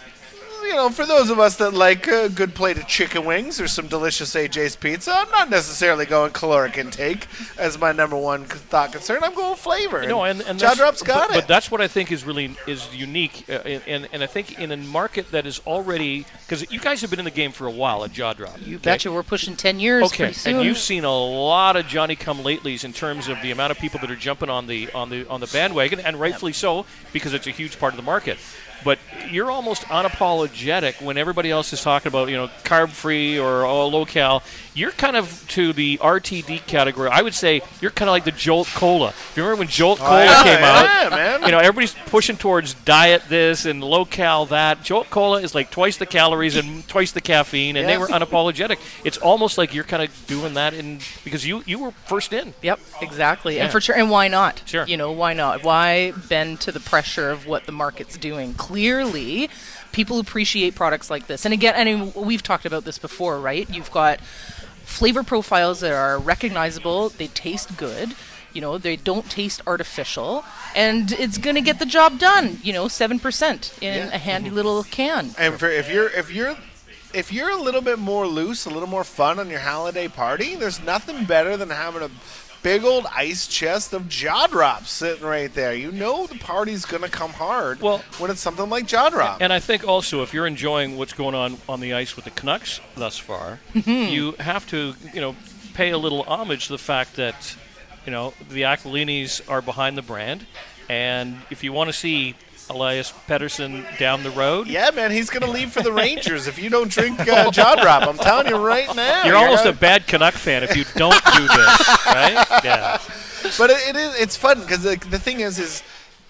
you know, for those of us that like a good plate of chicken wings or some delicious A J's pizza, I'm not necessarily going caloric intake as my number one c- thought concern. I'm going flavor. No, and, and Jaw that's- Drop's got but, it. But that's what I think is really is unique, uh, and, and and I think in a market that is already, because you guys have been in the game for a while at Jaw Drop. You betcha, we're pushing ten years Okay, pretty soon. and you've seen a lot of Johnny-come-latelys in terms of the amount of people that are jumping on the on the on the bandwagon, and rightfully so, because it's a huge part of the market. But you're almost unapologetic when everybody else is talking about, you know, carb-free or oh, low-cal. you're kind of to the R T D category. I would say you're kind of like the Jolt Cola. If you remember when Jolt Oh, Cola yeah, came yeah, out, man. you know, everybody's pushing towards diet this and low cal that. Jolt Cola is like twice the calories and twice the caffeine, and Yeah. they were unapologetic. It's almost like you're kind of doing that in because you you were first in. Yep, exactly. Yeah. And for sure, and why not? Sure. You know, why not? Why bend to the pressure of what the market's doing? Clearly, people appreciate products like this. And again, I mean, we've talked about this before, right? You've got flavor profiles that are recognizable, they taste good. You know, they don't taste artificial, and it's going to get the job done. You know, seven percent in Yeah. a handy little can. And for if you're if you're if you're a little bit more loose, a little more fun on your holiday party, there's nothing better than having a big old ice chest of jaw drops sitting right there. You know the party's going to come hard Well- when it's something like jaw drop. And I think also if you're enjoying what's going on on the ice with the Canucks thus far, you have to, you know, pay a little homage to the fact that, you know, the Aquilinis are behind the brand, and if you want to see Elias Pettersson down the road, Yeah, man, he's going to leave for the Rangers if you don't drink uh, jaw drop. I'm telling you right now. you're almost a gonna- bad Canuck fan if you don't do this, right? Yeah. But it, it is it's fun because the, the thing is is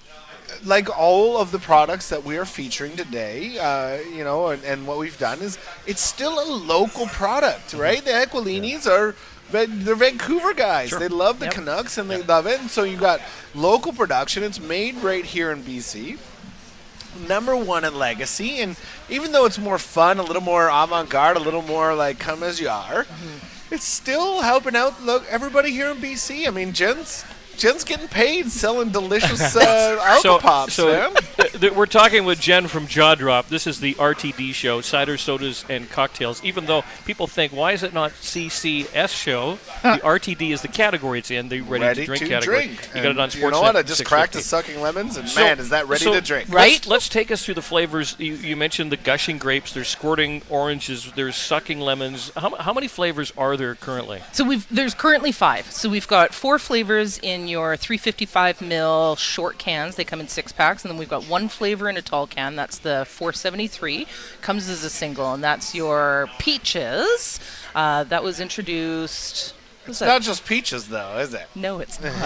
like all of the products that we are featuring today, uh, you know, and, and what we've done is it's still a local product, right? The Aquilinis are Van- they're Vancouver guys. They love the Yep. Canucks and they love it. And so you got local production. It's made right here in B C. Number one in legacy, and even though it's more fun, a little more avant-garde, a little more like come as you are, it's still helping out look everybody here in B C. I mean, Jen's Jen's getting paid selling delicious uh, Alka Pops, so man. th- th- we're talking with Jen from Jaw Drop. This is the R T D show, cider, sodas, and cocktails. Even though people think, why is it not C C S show? The R T D is the category it's in, the ready, Ready to drink to category. drink. You got it on And Sportsnet. you know what? I just six cracked a fifty. sucking lemons, and So- man, is that ready so to drink? Right? Let's, let's take us through the flavors. You, you mentioned the gushing grapes. There's squirting oranges. There's sucking lemons. How, how many flavors are there currently? So we've there's currently five. So we've got four flavors in your three fifty-five mil short cans. They come in six packs, and then we've got one flavor in a tall can. That's the four seventy-three. Comes as a single, and that's your peaches. Uh, that was introduced. It's not just peaches, though, is it? No, it's not.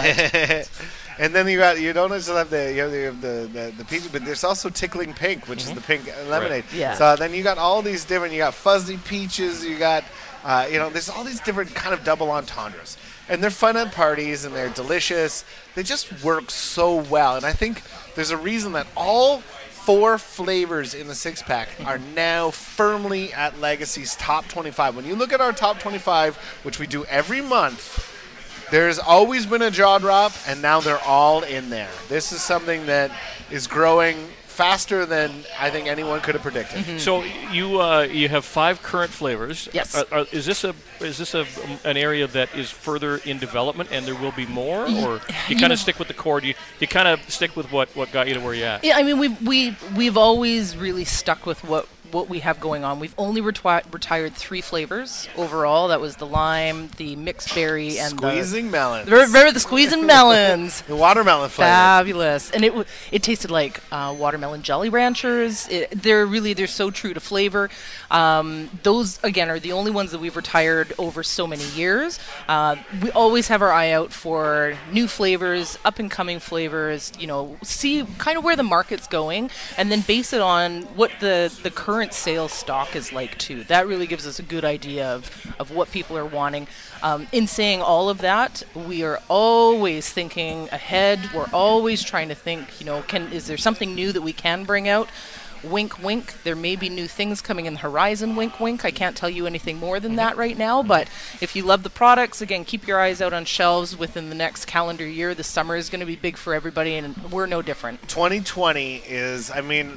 And then you got you don't just have the you have the you have the, the, the peach, but there's also tickling pink, which Mm-hmm. is the pink lemonade. Yeah. So then you got all these different. You got fuzzy peaches. You got uh, you know there's all these different kind of double entendres, and they're fun at parties and they're delicious. They just work so well, and I think there's a reason that all four flavors in the six pack are now firmly at Legacy's top twenty-five. When you look at our top twenty-five, which we do every month. There's always been a jaw drop, and now they're all in there. This is something that is growing faster than I think anyone could have predicted. So you uh, you have five current flavors. Yes. Are, are, is this a is this a an area that is further in development, and there will be more, or you you kind know- of stick with the core? Do you you kind of stick with what, what got you to where you're at? Yeah, I mean we we we've always really stuck with what what we have going on. We've only retwi- retired three flavors overall. That was the lime, the mixed berry, and Squeezing melons. the remember the squeezing melons. The watermelon flavor. Fabulous, and it w- it tasted like uh, watermelon Jolly Ranchers. It, they're really they're so true to flavor. Um, those again are the only ones that we've retired over so many years. Uh, we always have our eye out for new flavors, up and coming flavors. You know, see kind of where the market's going, and then base it on what the the current sales stock is like too. That really gives us a good idea of of what people are wanting. Um, in saying all of that, we are always thinking ahead. We're always trying to think, you know, can is there something new that we can bring out? Wink, wink. There may be new things coming in the horizon. Wink, wink. I can't tell you anything more than that right now. But if you love the products, again, keep your eyes out on shelves within the next calendar year. The summer is going to be big for everybody, and we're no different. twenty twenty is, I mean,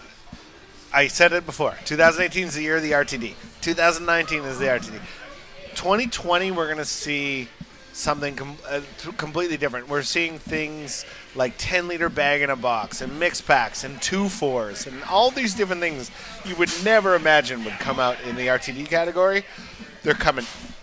I said it before. twenty eighteen is the year of the R T D. two thousand nineteen is the R T D. twenty twenty, we're going to see something com- uh, t- completely different. We're seeing things like ten liter bag in a box and mix packs and two fours and all these different things you would never imagine would come out in the R T D category. They're coming.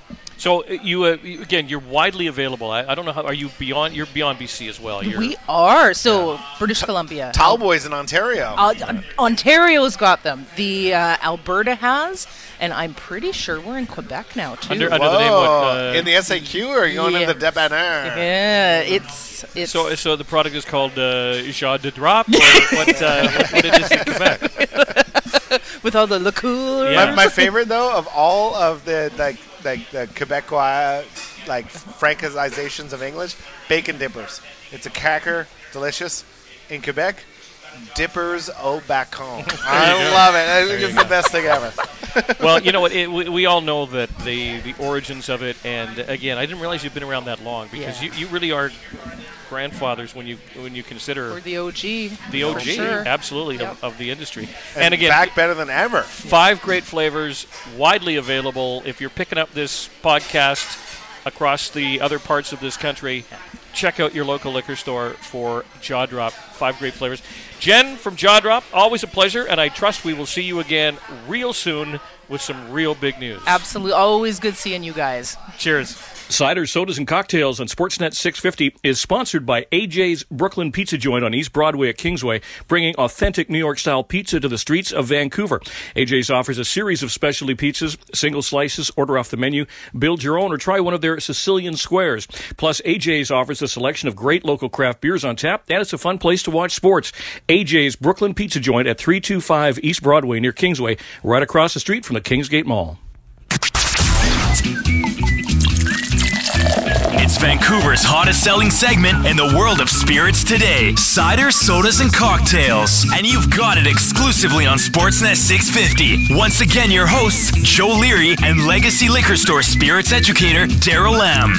So uh, you, uh, you again, you're widely available. I, I don't know how. Are you beyond? You're beyond B C as well. You're, We are. So British Columbia. Tall Boys in Ontario. Uh, Ontario's got them. The uh, Alberta has, and I'm pretty sure we're in Quebec now too. Under- under the name what, Whoa. uh, in the S A Q, or are you going Yeah. in the Debonair? Yeah, it's it's. So, so the product is called uh, Jade de Drop, or what, uh, what it is in Quebec? with all the liqueur. Yeah. My, my favorite though of all of the like like the Quebecois like francizations of English, bacon dippers. It's a cracker, delicious. In Quebec, dippers au bacon. I love it. I think it's the best thing ever. Well, you know what? It, we, we all know that the, the origins of it, and again, I didn't realize you've been around that long because Yeah. you, you really are grandfathers when you when you consider Or the O G. the O for G, sure. absolutely, Yep. of, of the industry. And, And again, back better than ever. five great flavors, widely available. If you're picking up this podcast across the other parts of this country, check out your local liquor store for Jaw Drop. Five great flavors. Jen from Jaw Drop, always a pleasure, and I trust we will see you again real soon with some real big news. Absolutely. Always good seeing you guys. Cheers. Cider, Sodas, and Cocktails on Sportsnet six fifty is sponsored by A J's Brooklyn Pizza Joint on East Broadway at Kingsway, bringing authentic New York-style pizza to the streets of Vancouver. A J's offers a series of specialty pizzas, single slices, order off the menu, build your own, or try one of their Sicilian squares. Plus, A J's offers a selection of great local craft beers on tap, and it's a fun place to watch sports. A J's Brooklyn Pizza Joint at three two five East Broadway near Kingsway, right across the street from the Kingsgate Mall. It's Vancouver's hottest selling segment in the world of spirits today. Cider, sodas, and cocktails. And you've got it exclusively on Sportsnet six fifty. Once again, your hosts, Joe Leary and Legacy Liquor Store spirits educator, Daryl Lamb.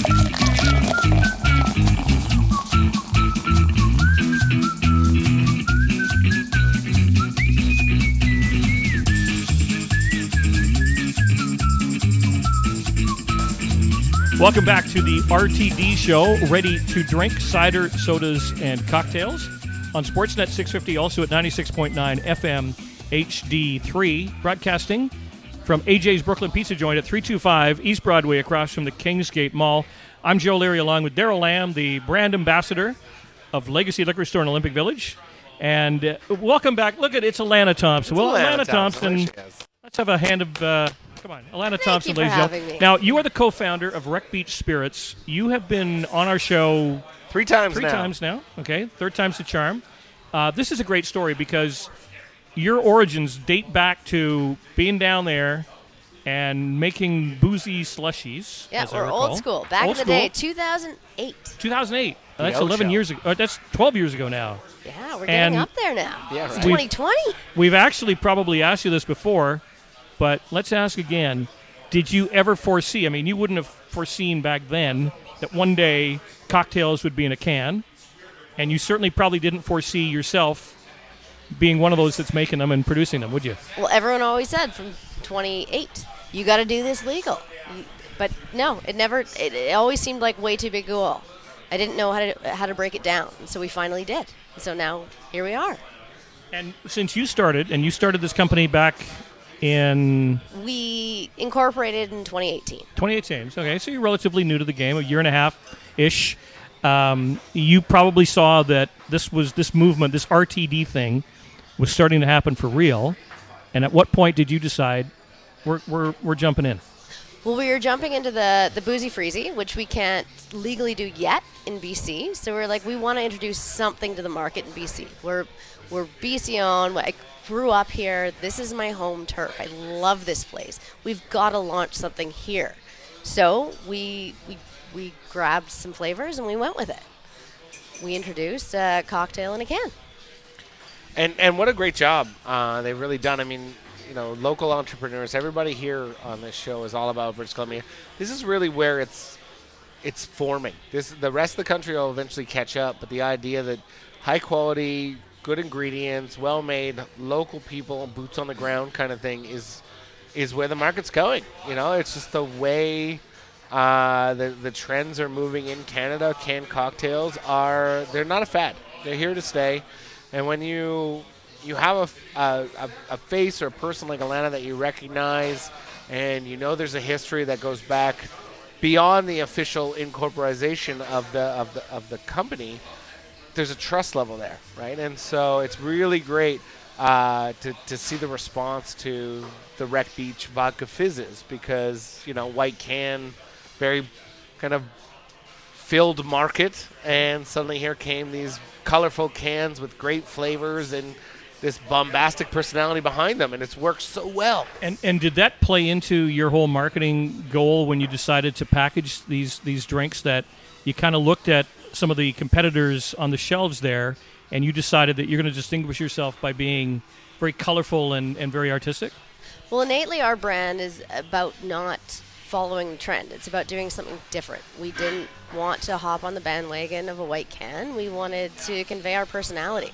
Welcome back to the R T D show, ready to drink cider, sodas, and cocktails on Sportsnet six fifty, also at ninety-six point nine F M H D three, broadcasting from A J's Brooklyn Pizza Joint at three two five East Broadway across from the Kingsgate Mall. I'm Joe Leary along with Daryl Lamb, the brand ambassador of Legacy Liquor Store in Olympic Village. And uh, welcome back. Look at it's Alana Thompson. well, Alana Alana Thompson, Thompson. There she is. let's have a hand of... Uh, Come on, Alana Thompson, you for ladies and having gentlemen. me. Now, you are the co-founder of Wreck Beach Spirits. You have been on our show Three times three now. times now. Okay, third time's the charm. Uh, this is a great story because your origins date back to being down there and making boozy slushies. Yeah, as I we're recall. old school. Back Old in the day, school. two thousand eight. two thousand eight. Uh, that's Ocho. eleven years ago. Uh, that's twelve years ago now. Yeah, we're And- getting up there now. Yeah, It's right. twenty twenty. We've actually probably asked you this before, but let's ask again. Did you ever foresee, I mean, you wouldn't have foreseen back then that one day cocktails would be in a can, and you certainly probably didn't foresee yourself being one of those that's making them and producing them, would you? Well, everyone always said from twenty-eight, you got to do this legal. You- But no, it never. It, it always seemed like way too big a goal. I didn't know how to how to break it down, and so we finally did. So now here we are. And since you started, and you started this company back in We incorporated in twenty eighteen. twenty eighteen, okay, so you're relatively new to the game, a year and a half-ish. Um, you probably saw that this was this movement, this R T D thing, was starting to happen for real. And at what point did you decide we're we're we're jumping in? Well, we were jumping into the, the Boozy Freezy, which we can't legally do yet in B C. So we're like, we want to introduce something to the market in B C. We're we're B C owned. I grew up here. This is my home turf. I love this place. We've got to launch something here. So we we we grabbed some flavors and we went with it. We introduced a cocktail in a can. And and what a great job uh, they've really done. I mean, you know, local entrepreneurs. Everybody here on this show is all about British Columbia. This is really where it's it's forming. This the rest of the country will eventually catch up. But the idea that high quality, good ingredients, well made, local people, boots on the ground kind of thing is is where the market's going. You know, it's just the way uh, the the trends are moving in Canada. Canned cocktails are they're not a fad. They're here to stay. And when you you have a, a, a, a face or a person like Alana that you recognize, and you know there's a history that goes back beyond the official incorporation of the of the of the company. There's a trust level there, right? And so it's really great uh, to to see the response to the Wreck Beach vodka fizzes, because you know white can, very kind of filled market, and suddenly here came these colorful cans with great flavors and this bombastic personality behind them, and it's worked so well. And and did that play into your whole marketing goal when you decided to package these these drinks, that you kind of looked at some of the competitors on the shelves there and you decided that you're going to distinguish yourself by being very colorful and, and very artistic? Well, innately, our brand is about not following the trend. It's about doing something different. We didn't want to hop on the bandwagon of a white can. We wanted to convey our personality.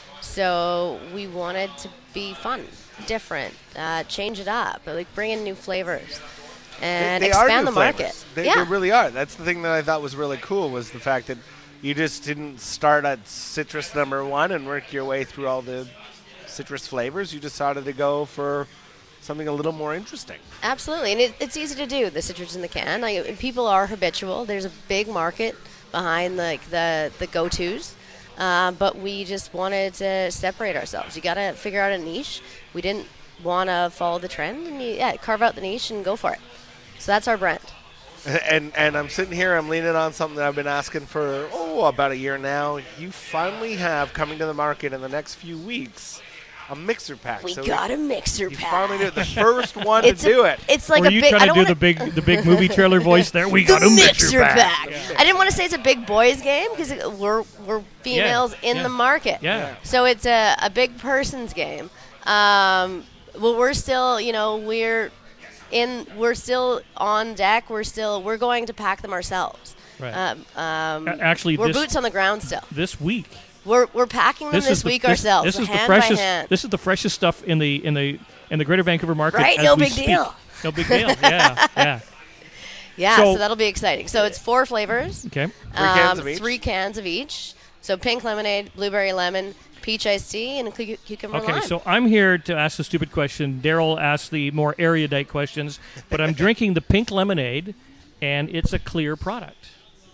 So we wanted to be fun, different, uh, change it up, like bring in new flavors and they, they are expand new the market. flavors. They, yeah. they really are. That's the thing that I thought was really cool, was the fact that you just didn't start at citrus number one and work your way through all the citrus flavors. You decided to go for something a little more interesting. Absolutely, and it, it's easy to do, the citrus in the can. Like, people are habitual. There's a big market behind like the, the go-tos, uh, but we just wanted to separate ourselves. You got to figure out a niche. We didn't want to follow the trend, and you, yeah, carve out the niche and go for it. So that's our brand. And and I'm sitting here, I'm leaning on something that I've been asking for, oh, about a year now. You finally have coming to the market in the next few weeks a mixer pack. We so got a mixer you pack. finally did it. The first one it's to a, do it. It's like Were a you big. I trying to don't do wanna, the big the big movie trailer voice there? We the got a mixer, mixer pack. pack. Yeah. I didn't want to say it's a big boys game because we're we're females Yeah, in yeah. the market. Yeah. So it's a, a big person's game. Um, well, we're still, you know, we're in. We're still on deck. We're still. We're going to pack them ourselves. Right. Um, um, A- actually, we're this- boots on the ground still. This week. We're we're packing them this, is the, week this, ourselves. This is the hand freshest. by hand. This is the freshest stuff in the in the in the Greater Vancouver market. Right? as No we big speak. deal. No big deal. Yeah, yeah. Yeah, So- so, that'll be exciting. So it's four flavors. Okay. Three cans um, of each? Three cans of each. So pink lemonade, blueberry lemon, peach iced tea, and cu- cucumber Okay, lime. so I'm here to ask the stupid question. Daryl asked the more erudite questions, but I'm drinking the pink lemonade, and it's a clear product.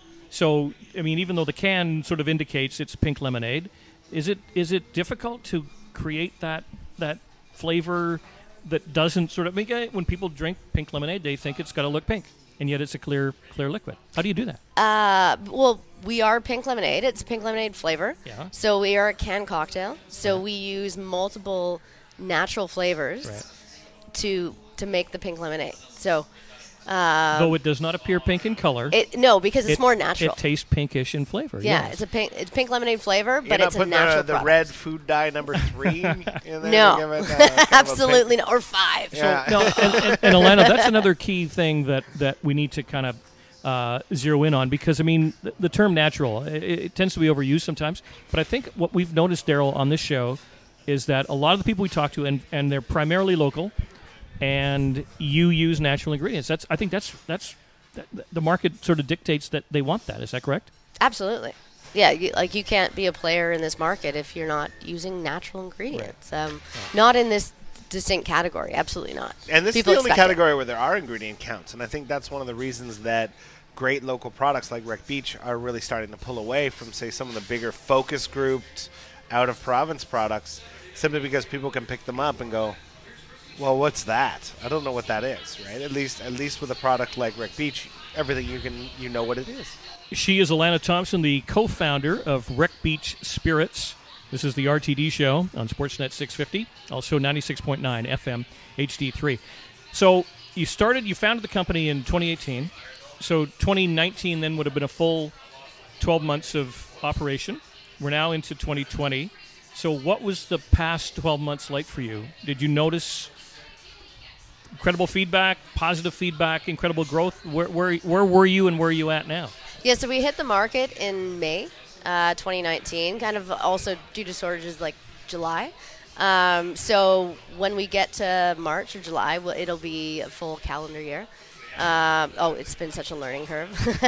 So, I mean, even though the can sort of indicates it's pink lemonade, is it is it difficult to create that that flavor that doesn't sort of make it, when people drink pink lemonade, they think it's got to look pink, and yet it's a clear clear liquid. How do you do that? Uh, well, we are pink lemonade. It's a pink lemonade flavor. Yeah. So we are a canned cocktail. So we use multiple natural flavors Right. to to make the pink lemonade. So um, Though it does not appear pink in color, it no, because it's it- more natural. It tastes pinkish in flavor. yeah, yes. it's a pink it's pink lemonade flavor, You're but not it's a putting natural the, the product. red food dye number three in there? to give No, it, uh, kind of a absolutely not. Or five. Yeah. No, and, and, and Alana, that's another key thing that, that we need to kind of uh, zero in on, because, I mean, the, the term natural, it, it tends to be overused sometimes, but I think what we've noticed, Daryl, on this show is that a lot of the people we talk to, and, and they're primarily local, and you use natural ingredients. That's I think that's that's that, the market sort of dictates that they want that. Is that correct? Absolutely. Yeah, you, like you can't be a player in this market if you're not using natural ingredients. Um, Not in this distinct category. Absolutely not. And this People is the only expect it. category where there are ingredient counts, and I think that's one of the reasons that great local products like Wreck Beach are really starting to pull away from, say, some of the bigger focus grouped, out-of-province products, simply because people can pick them up and go, well, what's that? I don't know what that is, right? At least at least with a product like Wreck Beach, everything you can you know what it is. She is Alana Thompson, the co-founder of Wreck Beach Spirits. This is the R T D show on Sportsnet six fifty, also ninety-six point nine F M H D three. So you started, you founded the company in twenty eighteen. So twenty nineteen then would have been a full twelve months of operation. We're now into twenty twenty. So what was the past twelve months like for you? Did you notice incredible feedback, positive feedback, incredible growth? Where, where, where were you and where are you at now? Yeah, so we hit the market in May uh, twenty nineteen, kind of also due to shortages like July. Um, so when we get to March or July, well, it'll be a full calendar year. Um, oh, it's been such a learning curve.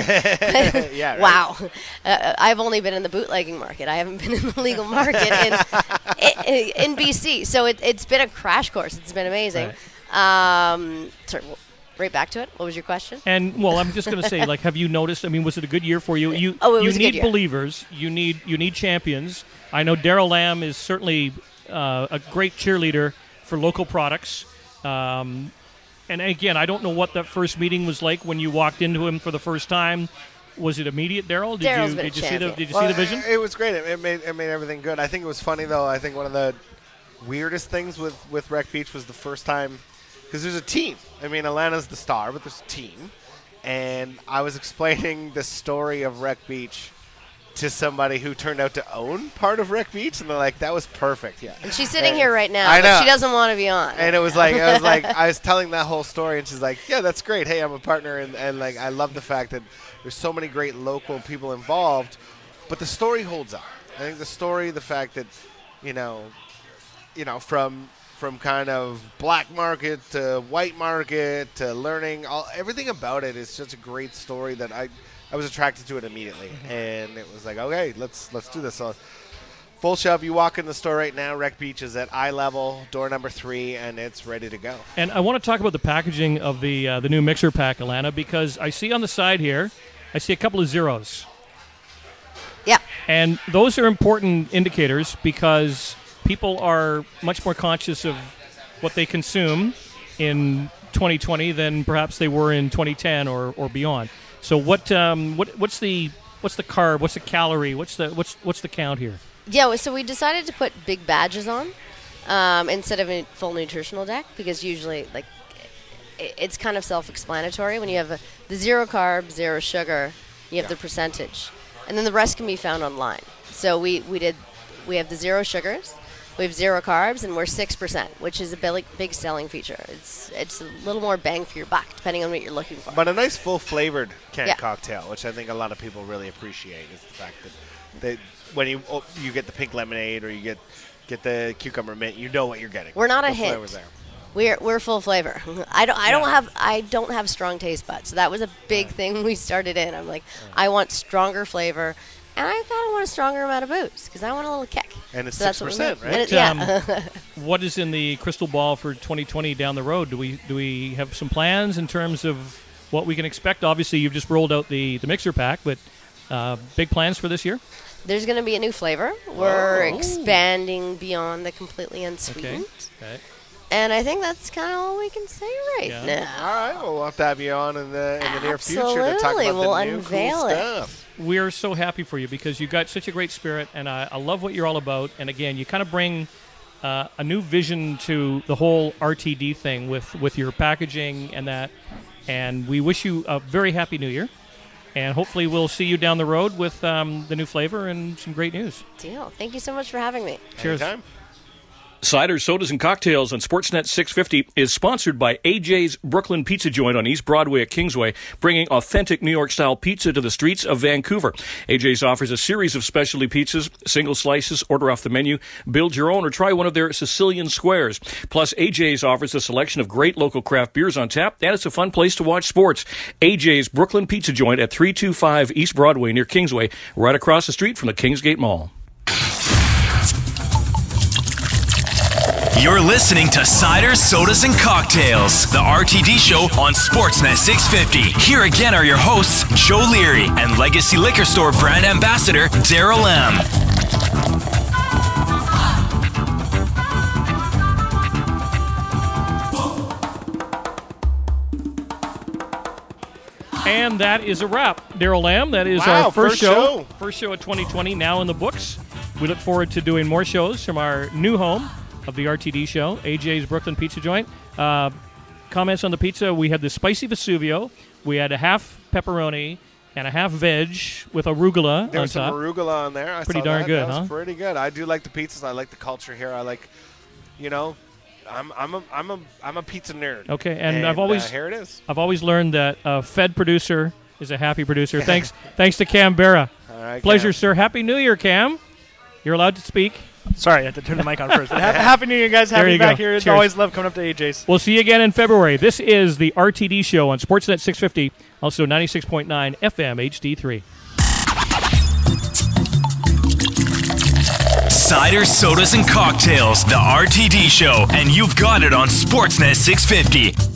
Yeah, right? Wow. Uh, I've only been in the bootlegging market. I haven't been in the legal market in, in, in B C. So it, it's been a crash course. It's been amazing. Right. Um, sorry, well, right back to it. What was your question? And well, I'm just going to say, like, have you noticed? I mean, was it a good year for you? You Oh, it you was a good need year. believers. You need you need champions. I know Daryl Lamb is certainly uh, a great cheerleader for local products. Um, and again, I don't know what that first meeting was like when you walked into him for the first time. Was it immediate, Daryl? Did Daryl's you been a did you see the champion. did you Well, see the vision? It, it was great. It, it made it made everything good. I think it was funny though. I think one of the weirdest things with with Rec Beach was the first time, because there's a team. I mean, Alana's the star, but there's a team. And I was explaining the story of Rec Beach to somebody who turned out to own part of Rec Beach, and they're like, "That was perfect." Yeah. And she's sitting And- here right now, I but know. she doesn't want to be on. And it was like I was like I was telling that whole story, and she's like, "Yeah, that's great. Hey, I'm a partner," and, and like I love the fact that there's so many great local people involved, but the story holds up. I think the story, the fact that, you know, you know, from from kind of black market to white market to learning, all everything about it is just a great story that I I was attracted to it immediately, and it was like, okay, let's let's do this. So, full shove. You walk in the store right now. Rec Beach is at eye level, door number three, and it's ready to go. And I want to talk about the packaging of the uh, the new mixer pack, Alana, because I see on the side here, I see a couple of zeros. Yeah. And those are important indicators because people are much more conscious of what they consume in twenty twenty than perhaps they were in twenty ten or, or beyond. So what um, what what's the what's the carb? What's the calorie? What's the what's what's the count here? Yeah, well, so we decided to put big badges on um, instead of a full nutritional deck because usually, like, i- it's kind of self-explanatory. When you have a, the zero carb, zero sugar, you have the percentage, and then the rest can be found online. So we, we did we have the zero sugars, we have zero carbs, and we're six percent, which is a big big selling feature. It's it's a little more bang for your buck depending on what you're looking for. But a nice full flavored canned Yeah. cocktail, which I think a lot of people really appreciate, is the fact that they, when you oh, you get the pink lemonade or you get get the cucumber mint, you know what you're getting. We're not a The hint. flavor's there. We're we're full flavor. I don't I don't have I don't have strong taste buds. So that was a big thing when we started in. I'm like, I want stronger flavor, and I kind of want a stronger amount of booze because I want a little kick. And it's So that's six what we percent, did. right? And it- yeah. Um, what is in the crystal ball for twenty twenty down the road? Do we do we have some plans in terms of what we can expect? Obviously, you've just rolled out the, the mixer pack, but uh, big plans for this year? There's going to be a new flavor. We're expanding beyond the completely unsweetened. Okay. And I think that's kind of all we can say right Yeah. now. All right, well, we'll have to have you on in the in the near future to talk Absolutely, about we'll the new unveil cool it. stuff. We are so happy for you because you've got such a great spirit, and I, I love what you're all about. And again, you kind of bring uh, a new vision to the whole R T D thing with, with your packaging and that. And we wish you a very happy New Year. And hopefully we'll see you down the road with um, the new flavor and some great news. Deal. Thank you so much for having me. Cheers. Anytime. Cider, Sodas, and Cocktails on Sportsnet six fifty is sponsored by A J's Brooklyn Pizza Joint on East Broadway at Kingsway, bringing authentic New York-style pizza to the streets of Vancouver. A J's offers a series of specialty pizzas, single slices, order off the menu, build your own, or try one of their Sicilian squares. Plus, A J's offers a selection of great local craft beers on tap, and it's a fun place to watch sports. A J's Brooklyn Pizza Joint at three two five East Broadway near Kingsway, right across the street from the Kingsgate Mall. You're listening to Cider, Sodas, and Cocktails, the R T D show on Sportsnet six fifty. Here again are your hosts, Joe Leary and Legacy Liquor Store brand ambassador, Daryl M. And that is a wrap. Daryl Lamb, that is Wow, our first, first show. show. First show of twenty twenty, now in the books. We look forward to doing more shows from our new home of the R T D show, A J's Brooklyn Pizza Joint. Uh, comments on the pizza, we had the spicy Vesuvio. We had a half pepperoni and a half veg with arugula There on was some top. arugula on there. I Pretty saw darn that. good, that was huh? pretty good. I do like the pizzas. I like the culture here. I like, you know, I'm I'm a I'm a I'm a pizza nerd. Okay, and I've always- uh, here it is. I've always learned that a fed producer is a happy producer. Thanks thanks to Cam Barra. All right, Pleasure, Cam. sir. Happy New Year, Cam. You're allowed to speak. Sorry, I had to turn the mic on first. But ha- Happy New Year, guys. There Happy you to be back go. here. It's Cheers. always love coming up to A J's. We'll see you again in February. This is the R T D show on Sportsnet six fifty, also ninety-six point nine F M H D three. Cider, Sodas, and Cocktails, the R T D Show, and you've got it on Sportsnet six fifty.